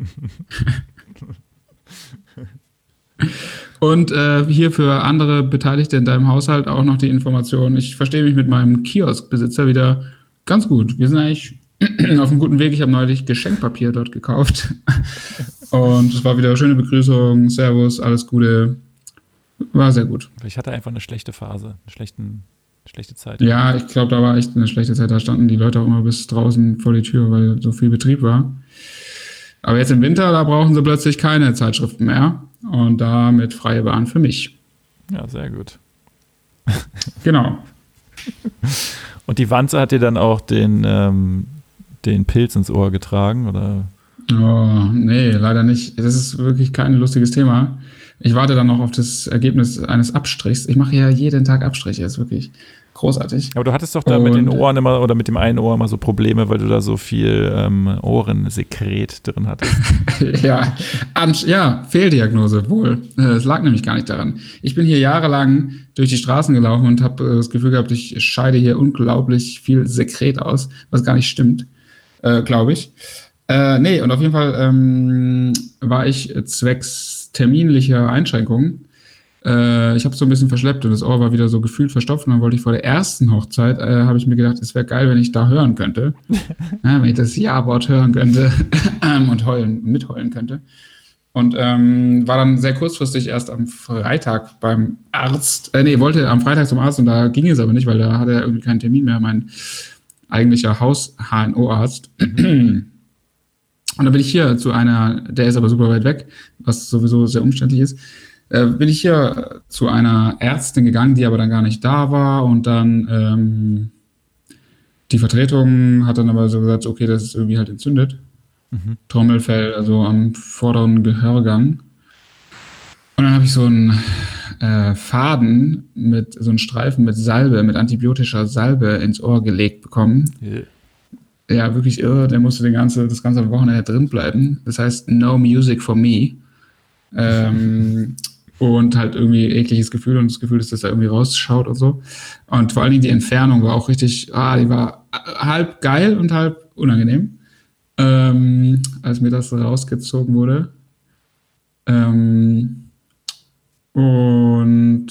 Und äh, hier für andere Beteiligte in deinem Haushalt auch noch die Information. Ich verstehe mich mit meinem Kioskbesitzer wieder ganz gut. Wir sind eigentlich auf einem guten Weg. Ich habe neulich Geschenkpapier dort gekauft. Und es war wieder eine schöne Begrüßung. Servus, alles Gute. War sehr gut. Ich hatte einfach eine schlechte Phase, eine, schlechten, eine schlechte Zeit. Ja, ich glaube, da war echt eine schlechte Zeit. Da standen die Leute auch immer bis draußen vor die Tür, weil so viel Betrieb war. Aber jetzt im Winter, da brauchen sie plötzlich keine Zeitschriften mehr. Und damit freie Bahn für mich. Ja, sehr gut. Genau. Und die Wanze hat dir dann auch den, ähm, den Pilz ins Ohr getragen, oder? Oh, nee, leider nicht. Das ist wirklich kein lustiges Thema. Ich warte dann noch auf das Ergebnis eines Abstrichs. Ich mache ja jeden Tag Abstriche, das ist wirklich großartig. Aber du hattest doch da und mit den Ohren immer, oder mit dem einen Ohr immer so Probleme, weil du da so viel ähm, Ohrensekret drin hattest. ja, an, ja, Fehldiagnose wohl. Es lag nämlich gar nicht daran. Ich bin hier jahrelang durch die Straßen gelaufen und habe das Gefühl gehabt, ich scheide hier unglaublich viel Sekret aus, was gar nicht stimmt, äh, glaube ich. Äh, nee, und auf jeden Fall ähm, war ich zwecks terminlicher Einschränkungen. Äh, ich habe so ein bisschen verschleppt und das Ohr war wieder so gefühlt verstopft. Und dann wollte ich vor der ersten Hochzeit, äh, habe ich mir gedacht, es wäre geil, wenn ich da hören könnte. ja, wenn ich das Ja-Wort hören könnte und heulen, mitheulen könnte. Und ähm, war dann sehr kurzfristig erst am Freitag beim Arzt. Äh, nee, wollte am Freitag zum Arzt und da ging es aber nicht, weil da hatte er irgendwie keinen Termin mehr, mein eigentlicher Haus-H N O-Arzt. Und dann bin ich hier zu einer, der ist aber super weit weg, was sowieso sehr umständlich ist, äh, bin ich hier zu einer Ärztin gegangen, die aber dann gar nicht da war. Und dann ähm, die Vertretung hat dann aber so gesagt, okay, das ist irgendwie halt entzündet. Mhm. Trommelfell, also am vorderen Gehörgang. Und dann habe ich so einen äh, Faden mit, so einen Streifen mit Salbe, mit antibiotischer Salbe ins Ohr gelegt bekommen. Yeah. Ja, wirklich irre, der musste den ganze, das ganze Wochenende drin bleiben. Das heißt, no music for me. Ähm, und halt irgendwie ekliges Gefühl und das Gefühl, dass das da irgendwie rausschaut und so. Und vor allen Dingen die Entfernung war auch richtig, ah, die war halb geil und halb unangenehm, ähm, als mir das rausgezogen wurde. Ähm, und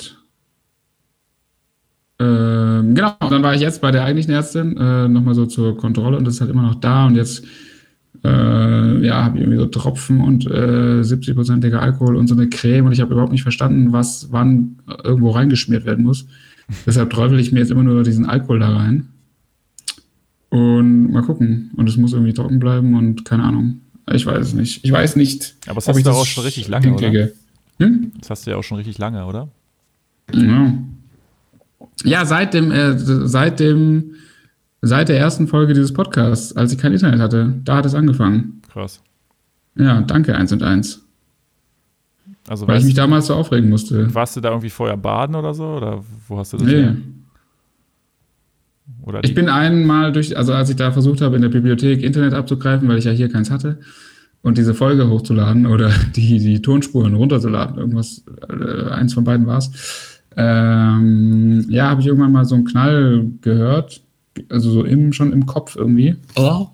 ähm, genau, dann war ich jetzt bei der eigentlichen Ärztin äh, nochmal so zur Kontrolle und das ist halt immer noch da und jetzt Äh, ja, habe ich irgendwie so Tropfen und äh, siebzig-prozentiger Alkohol und so eine Creme und ich habe überhaupt nicht verstanden, was wann irgendwo reingeschmiert werden muss. Deshalb träufel ich mir jetzt immer nur diesen Alkohol da rein. Und mal gucken. Und es muss irgendwie trocken bleiben und keine Ahnung. Ich weiß es nicht. Ich weiß nicht. Aber das hast du auch schon richtig lange, hinkriege. oder? Hm? Das hast du ja auch schon richtig lange, oder? Ja, ja seit dem, äh, seit dem Seit der ersten Folge dieses Podcasts, als ich kein Internet hatte, da hat es angefangen. Krass. Ja, danke, eins und eins. Also Weil ich mich damals so aufregen musste. Warst du da irgendwie vorher baden oder so? Oder wo hast du das Nee. her? Oder ich bin einmal durch, also als ich da versucht habe, in der Bibliothek Internet abzugreifen, weil ich ja hier keins hatte, und diese Folge hochzuladen oder die, die Tonspuren runterzuladen, irgendwas, äh, eins von beiden war es, ähm, ja, habe ich irgendwann mal so einen Knall gehört. Also so im, schon im Kopf irgendwie. Oh.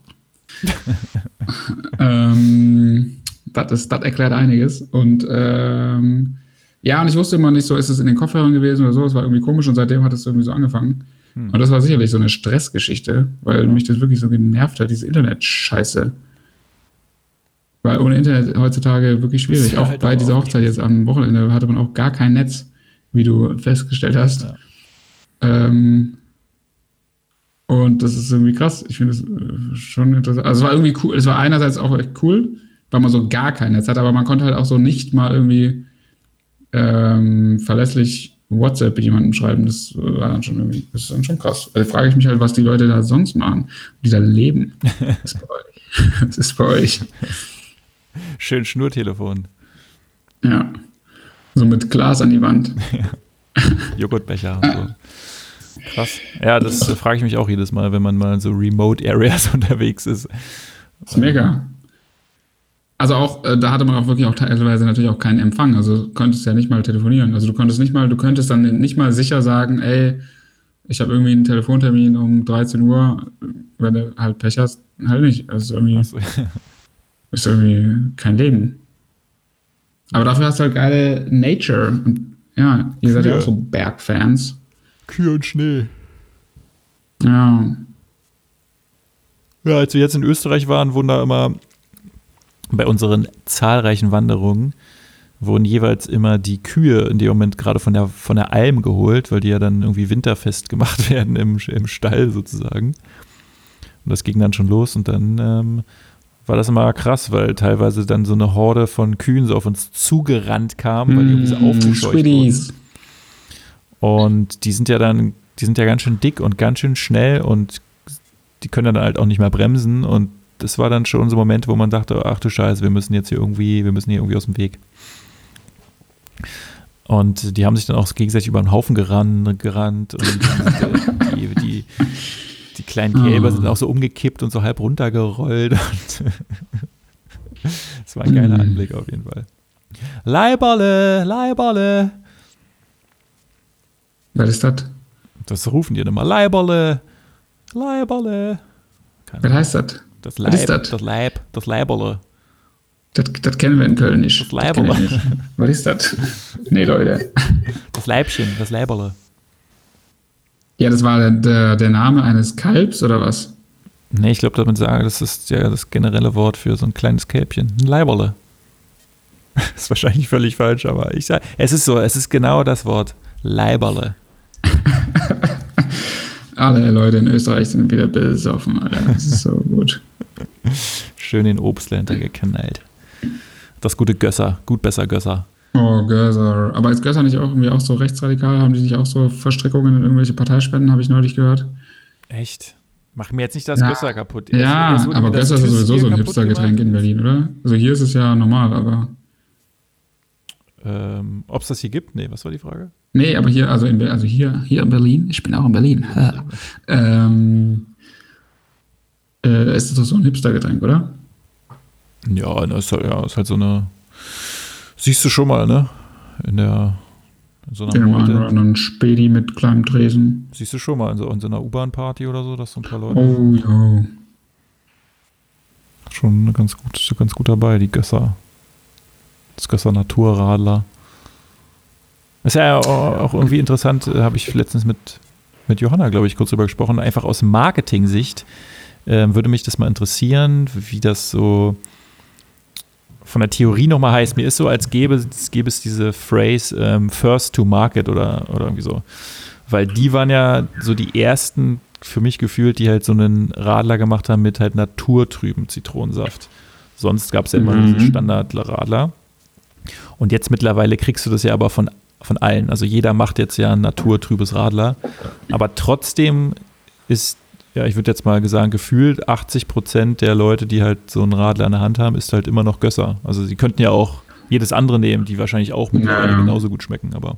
ähm, das, ist, das erklärt einiges. Und ähm, ja, und ich wusste immer nicht so, ist es in den Kopfhörern gewesen oder so. Es war irgendwie komisch und seitdem hat es irgendwie so angefangen. Hm. Und das war sicherlich so eine Stressgeschichte, weil mich das wirklich so genervt hat, diese Internet-Scheiße. Weil ohne Internet heutzutage wirklich schwierig. Auch halt bei dieser Hochzeit jetzt am Wochenende hatte man auch gar kein Netz, wie du festgestellt hast. Ja. Ähm, Und das ist irgendwie krass. Ich finde es schon interessant. Also es war irgendwie cool. Es war einerseits auch echt cool, weil man so gar kein Netz hat, aber man konnte halt auch so nicht mal irgendwie ähm, verlässlich WhatsApp mit jemandem schreiben. Das war dann schon irgendwie, das ist dann schon krass. Also frage ich mich halt, was die Leute da sonst machen, die da leben. Das ist bei euch. Das ist bei euch. Schön Schnurtelefon. Ja. So mit Glas an die Wand. Ja. Joghurtbecher und so. Krass. Ja, das frage ich mich auch jedes Mal, wenn man mal in so Remote Areas unterwegs ist. Das ist mega. Also auch, äh, da hatte man auch wirklich auch teilweise natürlich auch keinen Empfang. Also du konntest ja nicht mal telefonieren. Also du konntest nicht mal, du könntest dann nicht mal sicher sagen, ey, ich habe irgendwie einen Telefontermin um dreizehn Uhr, wenn du halt Pech hast, halt nicht. Das ist irgendwie, so. Ist irgendwie kein Leben. Aber dafür hast du halt geile Nature. Und ja, ihr seid ja auch so Bergfans. Kühe und Schnee. Ja. Ja, als wir jetzt in Österreich waren, wurden da immer bei unseren zahlreichen Wanderungen wurden jeweils immer die Kühe in dem Moment gerade von der, von der Alm geholt, weil die ja dann irgendwie winterfest gemacht werden im, im Stall sozusagen. Und das ging dann schon los und dann ähm, war das immer krass, weil teilweise dann so eine Horde von Kühen so auf uns zugerannt kam, weil die irgendwie so aufgescheucht wurden. Und die sind ja dann, die sind ja ganz schön dick und ganz schön schnell und die können dann halt auch nicht mehr bremsen und das war dann schon so ein Moment, wo man dachte, ach du Scheiße, wir müssen jetzt hier irgendwie, wir müssen hier irgendwie aus dem Weg. Und die haben sich dann auch gegenseitig über den Haufen gerannt, gerannt und die, die, die kleinen Kälber sind auch so umgekippt und so halb runtergerollt. Das war ein geiler Anblick auf jeden Fall. Leiberle, Leiberle. Was ist das? Das rufen die dann immer. Leiberle, Leiberle. Was heißt das? Das Leib, das? das Leib, das Leiberle. Das, das kennen wir in Köln nicht. Das Leiberle. Das nicht. Was ist das? Nee, Leute. Das Leibchen, das Leiberle. Ja, das war der, der Name eines Kalbs oder was? Nee, ich glaube, damit sagen, das ist ja das generelle Wort für so ein kleines Kälbchen. Ein Leiberle. Das ist wahrscheinlich völlig falsch, aber ich sage, es ist so, es ist genau das Wort. Leiberle. Alle Leute in Österreich sind wieder besoffen, Alter. Das ist so gut. Schön den Obstländer geknallt. Das gute Gösser. Gut, besser Gösser. Oh, Gösser. Aber ist Gösser nicht auch irgendwie auch so rechtsradikal? Haben die nicht auch so Verstrickungen in irgendwelche Parteispenden, habe ich neulich gehört? Echt? Mach mir jetzt nicht das ja. Gösser kaputt. Ja, es, es aber Gösser ist sowieso so ein Hipstergetränk in Berlin, oder? Also hier ist es ja normal, aber... Ähm, ob es das hier gibt? Nee, was war die Frage? Nee, aber hier, also, in, also hier, hier in Berlin, ich bin auch in Berlin, ähm, äh, ist das doch so ein Hipstergetränk, oder? Ja, das ist halt, ja, ist halt so eine, siehst du schon mal, ne? in der in so einer Den Meute. einen oder anderen Spedi mit kleinem Tresen. Siehst du schon mal in so, in so einer U-Bahn-Party oder so, dass so ein paar Leute Oh ja. schon ganz gut, ist ganz gut dabei, die Gösser. Das Gösser Naturradler. Ist ja auch, auch irgendwie interessant, äh, habe ich letztens mit, mit Johanna, glaube ich, kurz drüber gesprochen. Einfach aus Marketing-Sicht äh, würde mich das mal interessieren, wie das so von der Theorie nochmal heißt. Mir ist so, als gäbe, gäbe es diese Phrase ähm, First to Market oder, oder irgendwie so. Weil die waren ja so die ersten, für mich gefühlt, die halt so einen Radler gemacht haben mit halt naturtrüben Zitronensaft. Sonst gab es ja immer Mhm. diese Standardradler. Und jetzt mittlerweile kriegst du das ja aber von, von allen. Also jeder macht jetzt ja ein naturtrübes Radler. Aber trotzdem ist, ja, ich würde jetzt mal sagen, gefühlt achtzig Prozent der Leute, die halt so einen Radler in der Hand haben, ist halt immer noch Gösser. Also sie könnten ja auch jedes andere nehmen, die wahrscheinlich auch mittlerweile Ja. genauso gut schmecken. Aber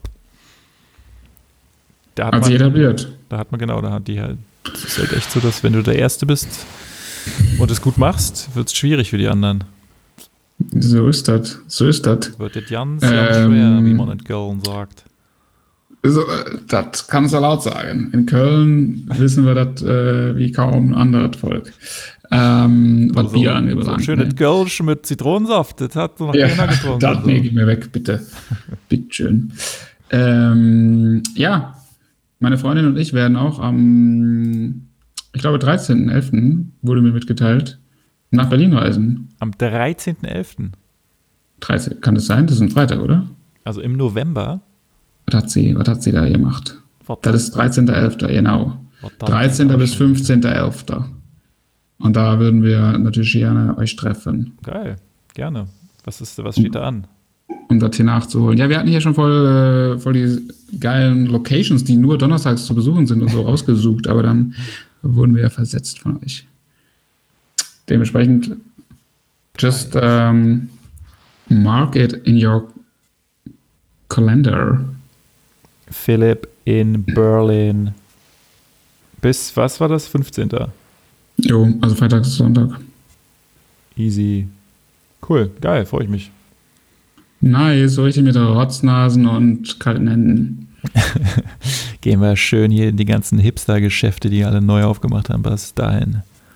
da hat Hat sich man, etabliert. da hat man genau, da hat die halt, es ist halt echt so, dass wenn du der Erste bist und es gut machst, wird es schwierig für die anderen. So ist das. So ist das. Wird das ganz, ganz Ähm, schwer, wie man in Köln sagt. So, äh, das kannst du laut sagen. In Köln wissen wir das äh, wie kaum ein anderes Volk. Ähm, was Also, Bier so ein angebelangt. schönes Ne? Kölsch mit Zitronensaft, das hat noch Ja, keiner getrunken. das Also. nehme ich mir weg, bitte. Bitteschön. Ähm, ja, meine Freundin und ich werden auch am, ich glaube, dreizehnten elften wurde mir mitgeteilt, nach Berlin reisen. Am dreizehnten elften dreizehnten Kann das sein? Das ist ein Freitag, oder? Also im November. Was hat sie, was hat sie da gemacht? Das ist dreizehnten elften genau. dreizehnten bis fünfzehnten elften Und da würden wir natürlich gerne euch treffen, Geil, gerne. Was, ist, was steht da an? um das hier nachzuholen. Ja, wir hatten hier schon voll, äh, voll die geilen Locations, die nur donnerstags zu besuchen sind und so rausgesucht, aber dann wurden wir ja versetzt von euch. Dementsprechend, just um, mark it in your calendar. Philipp in Berlin. Bis, was war das? fünfzehnten Jo, also Freitag bis Sonntag. Easy. Cool, geil, freue ich mich. Nice, so richtig mit Rotznasen und kalten Händen. Gehen wir schön hier in die ganzen Hipster-Geschäfte, die alle neu aufgemacht haben, bis dahin.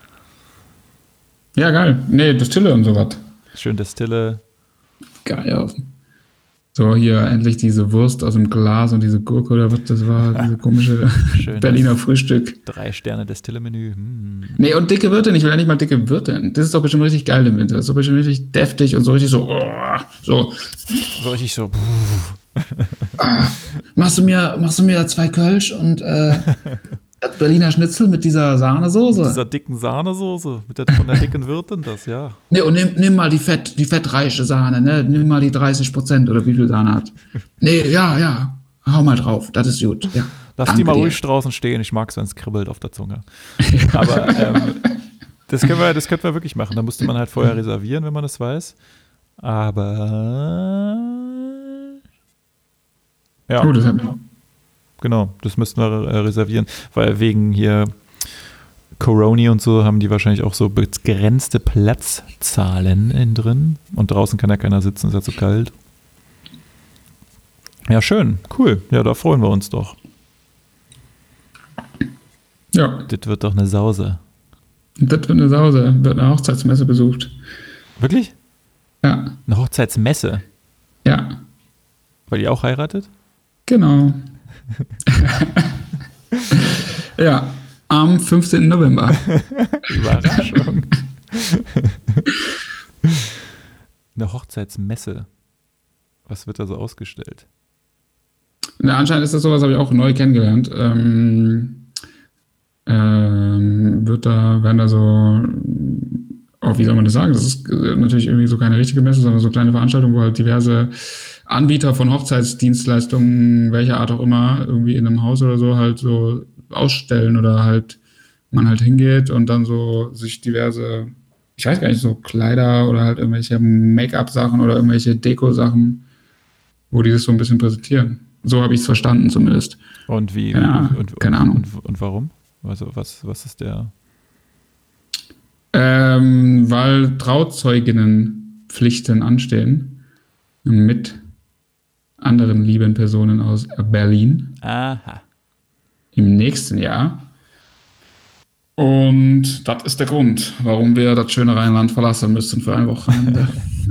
Ja, geil. Nee, Destille und sowas. Schön Destille. Geil. So, hier endlich diese Wurst aus dem Glas und diese Gurke oder was das war, diese komische Schön Berliner Frühstück. Drei Sterne Destille-Menü. Hm. Nee, und dicke Wirtin, ich will ja nicht mal dicke Wirtin. Das ist doch bestimmt richtig geil im Winter. Das ist doch bestimmt richtig deftig und so richtig so, oh, so. So richtig so. Ah, machst du mir, machst du mir zwei Kölsch und äh, das Berliner Schnitzel mit dieser Sahnesoße? Mit dieser dicken Sahnesoße, mit der, von der dicken Wirtin, das, ja. Nee, und nimm, nimm mal die Fett, die fettreiche Sahne, ne? Nimm mal die dreißig Prozent oder wie viel Sahne hat. Nee, ja, ja. Hau mal drauf, das ist gut. Ja, Lass danke die mal dir. ruhig draußen stehen, ich mag es, wenn es kribbelt auf der Zunge. Aber ähm, das, können wir, das könnten wir wirklich machen. Da musste man halt vorher reservieren, wenn man das weiß. Aber ja, Oh, das hat, genau, das müssten wir äh, reservieren, weil wegen hier Corona und so haben die wahrscheinlich auch so begrenzte Platzzahlen innen drin. Und draußen kann ja keiner sitzen, ist ja zu kalt. Ja, schön, cool. Ja, da freuen wir uns doch. ja, Das wird doch eine Sause. das wird eine Sause, wird eine Hochzeitsmesse besucht. Wirklich? Ja, Eine Hochzeitsmesse, ja, weil die auch heiratet? genau. Ja, am fünfzehnten November. Überraschung. Eine Hochzeitsmesse. Was wird da so ausgestellt? Na, anscheinend ist das sowas, habe ich auch neu kennengelernt. Ähm, ähm, wird da, werden da so, oh, wie soll man das sagen? Das ist äh, natürlich irgendwie so keine richtige Messe, sondern so kleine Veranstaltungen, wo halt diverse Anbieter von Hochzeitsdienstleistungen, welcher Art auch immer, irgendwie in einem Haus oder so halt so ausstellen oder halt man halt hingeht und dann so sich diverse, ich weiß gar nicht, so Kleider oder halt irgendwelche Make-up-Sachen oder irgendwelche Deko-Sachen, wo die das so ein bisschen präsentieren. So habe ich es verstanden zumindest. Und wie? Ja, und, und, keine Ahnung. Und, und warum? Also was, was ist der? Ähm, weil Trauzeuginnenpflichten anstehen mit anderen lieben Personen aus Berlin. Aha. Im nächsten Jahr. Und das ist der Grund, warum wir das schöne Rheinland verlassen müssen für ein Wochenende.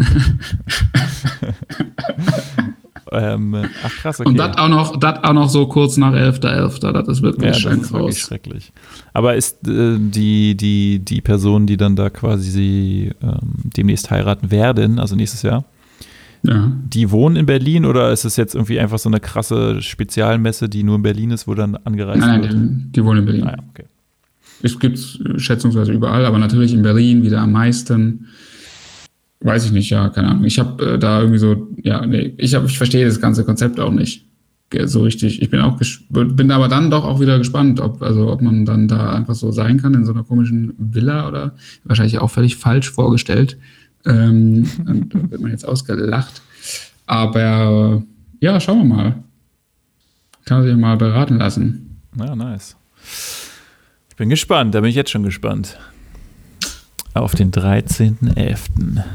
ähm, ach krass, okay. Und das auch noch, das auch noch so kurz nach elfter elfter Das ist wirklich ja, schön das ist wirklich raus. Schrecklich. Aber ist äh, die, die, die Person, die dann da quasi ähm, demnächst heiraten werden, also nächstes Jahr, ja. die wohnen in Berlin oder ist es jetzt irgendwie einfach so eine krasse Spezialmesse, die nur in Berlin ist, wo dann angereist nein, wird? Nein, die, die wohnen in Berlin. Ah, ja, okay. Es gibt es schätzungsweise überall, aber natürlich in Berlin wieder am meisten. Weiß ich nicht, ja, keine Ahnung. Ich habe äh, da irgendwie so, ja, nee, ich, hab, ich verstehe das ganze Konzept auch nicht so richtig. Ich bin auch gesp- bin aber dann doch auch wieder gespannt, ob, also, ob man dann da einfach so sein kann in so einer komischen Villa oder wahrscheinlich auch völlig falsch vorgestellt. Ähm, und da wird man jetzt ausgelacht. Aber ja, schauen wir mal. Kann man sich mal beraten lassen. Ja, nice. Ich bin gespannt, da bin ich jetzt schon gespannt. Auf den dreizehnten elften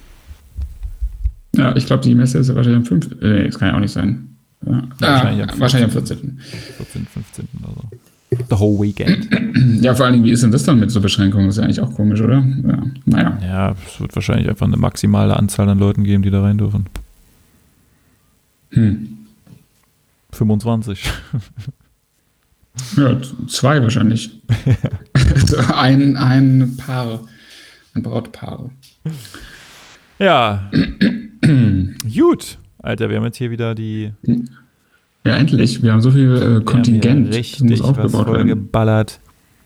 Ja, ich glaube, die Messe ist ja wahrscheinlich am fünften Nee, das kann ja auch nicht sein. Ja. Ja, wahrscheinlich, ah, am wahrscheinlich am vierzehnten vierzehnten, fünfzehnten oder so. The whole weekend. Ja, vor allen Dingen, wie ist denn das dann mit so Beschränkungen? Das ist ja eigentlich auch komisch, oder? Ja, naja. Ja, es wird wahrscheinlich einfach eine maximale Anzahl an Leuten geben, die da rein dürfen. Hm. fünfundzwanzig. Ja, zwei wahrscheinlich. Also ein, ein Paar, ein Brautpaar. Ja. Gut. Alter, wir haben jetzt hier wieder die... Ja, endlich. Wir haben so viel äh, Kontingent. Richtig was vollgeballert.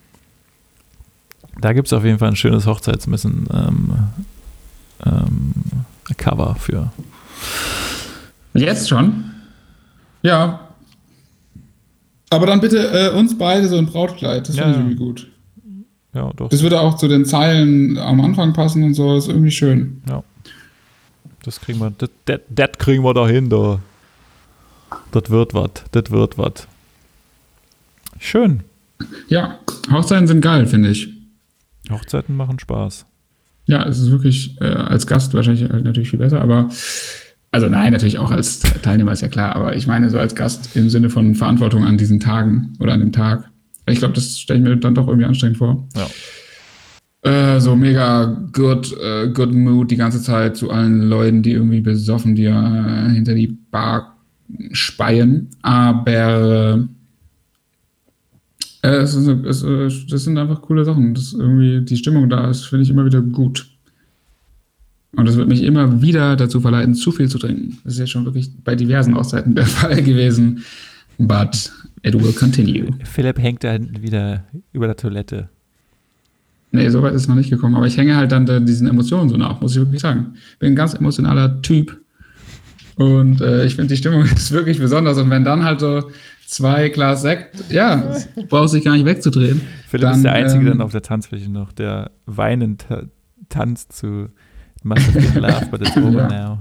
Da gibt es auf jeden Fall ein schönes Hochzeitsmessen ähm, ähm, Cover für. Jetzt schon? Ja. Aber dann bitte äh, uns beide so ein Brautkleid. Das ja, finde ich irgendwie gut. Ja, doch. Das würde auch zu den Zeilen am Anfang passen und so. Das ist irgendwie schön. Ja. Das kriegen wir, das, das, das kriegen wir da hin, da. Das wird was, das wird was. Schön. Ja, Hochzeiten sind geil, finde ich. Hochzeiten machen Spaß. Ja, es ist wirklich äh, als Gast wahrscheinlich halt natürlich viel besser, aber also nein, natürlich auch als Teilnehmer ist ja klar, aber ich meine so als Gast im Sinne von Verantwortung an diesen Tagen oder an dem Tag. Ich glaube, das stelle ich mir dann doch irgendwie anstrengend vor. Ja. Äh, so mega good, uh, good mood die ganze Zeit zu allen Leuten, die irgendwie besoffen dir äh, hinter die Bar speien. Aber äh, es ist, es, es, das sind einfach coole Sachen. Das irgendwie die Stimmung da ist, finde ich immer wieder gut. Und das wird mich immer wieder dazu verleiten, zu viel zu trinken. Das ist ja schon wirklich bei diversen Hochzeiten der Fall gewesen. But it will continue. Philipp hängt da hinten wieder über der Toilette. Nee, so weit ist es noch nicht gekommen. Aber ich hänge halt dann da diesen Emotionen so nach, muss ich wirklich sagen. Bin ein ganz emotionaler Typ. Und äh, ich finde, die Stimmung ist wirklich besonders. Und wenn dann halt so zwei Glas Sekt, ja, brauchst dich gar nicht wegzudrehen. Philipp dann, ist der Einzige ähm, dann auf der Tanzfläche noch, der weinend ta- tanzt zu Must Have Been Love, but it's over Ja. now.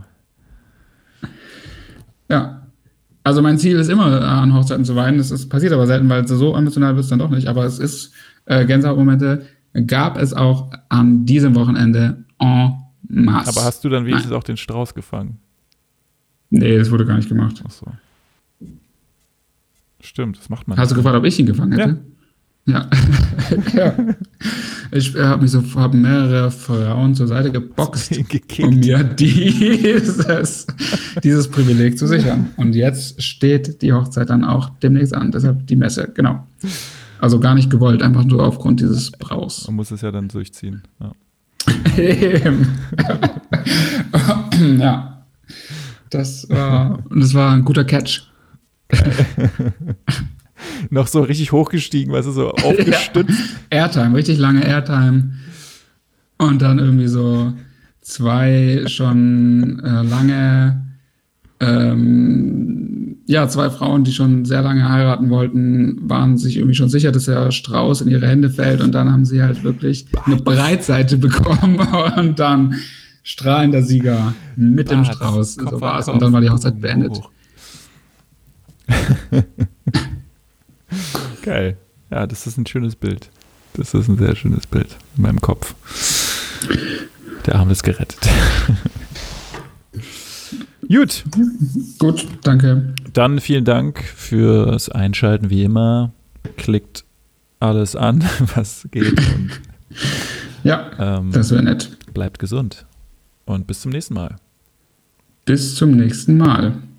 Ja. Also mein Ziel ist immer, an Hochzeiten zu weinen. Das ist, passiert aber selten, weil so emotional wird es dann doch nicht. Aber es ist äh, Gänsehautmomente gab es auch an diesem Wochenende en masse. Aber hast du dann wenigstens Nein. auch den Strauß gefangen? Nee, das wurde gar nicht gemacht. Ach so. Stimmt, das macht man. Hast du gefragt, ob ich ihn gefangen hätte? Ja. Ja. ja. Ich äh, habe mich so, habe mehrere Frauen zur Seite geboxt, Gekickt. um mir dieses, dieses Privileg zu sichern. Und jetzt steht die Hochzeit dann auch demnächst an. Deshalb die Messe, genau. Also gar nicht gewollt, einfach nur aufgrund dieses Brauchs. Man muss es ja dann durchziehen. Ja. Ja. Das war, das war ein guter Catch. Noch so richtig hochgestiegen, weißt du, so aufgestützt. Ja. Airtime, richtig lange Airtime. Und dann irgendwie so zwei schon äh, lange, ähm, ja, zwei Frauen, die schon sehr lange heiraten wollten, waren sich irgendwie schon sicher, dass der Strauß in ihre Hände fällt. Und dann haben sie halt wirklich eine Breitseite bekommen und dann strahlender Sieger mit dem Strauß. So war es. Und dann war die Hochzeit beendet. Geil. Ja, das ist ein schönes Bild. Das ist ein sehr schönes Bild in meinem Kopf. Der Arm ist gerettet. Gut. Gut, danke. Dann vielen Dank fürs Einschalten, wie immer. Klickt alles an, was geht. Und, ja, ähm, das wäre nett. Bleibt gesund. Und bis zum nächsten Mal. Bis zum nächsten Mal.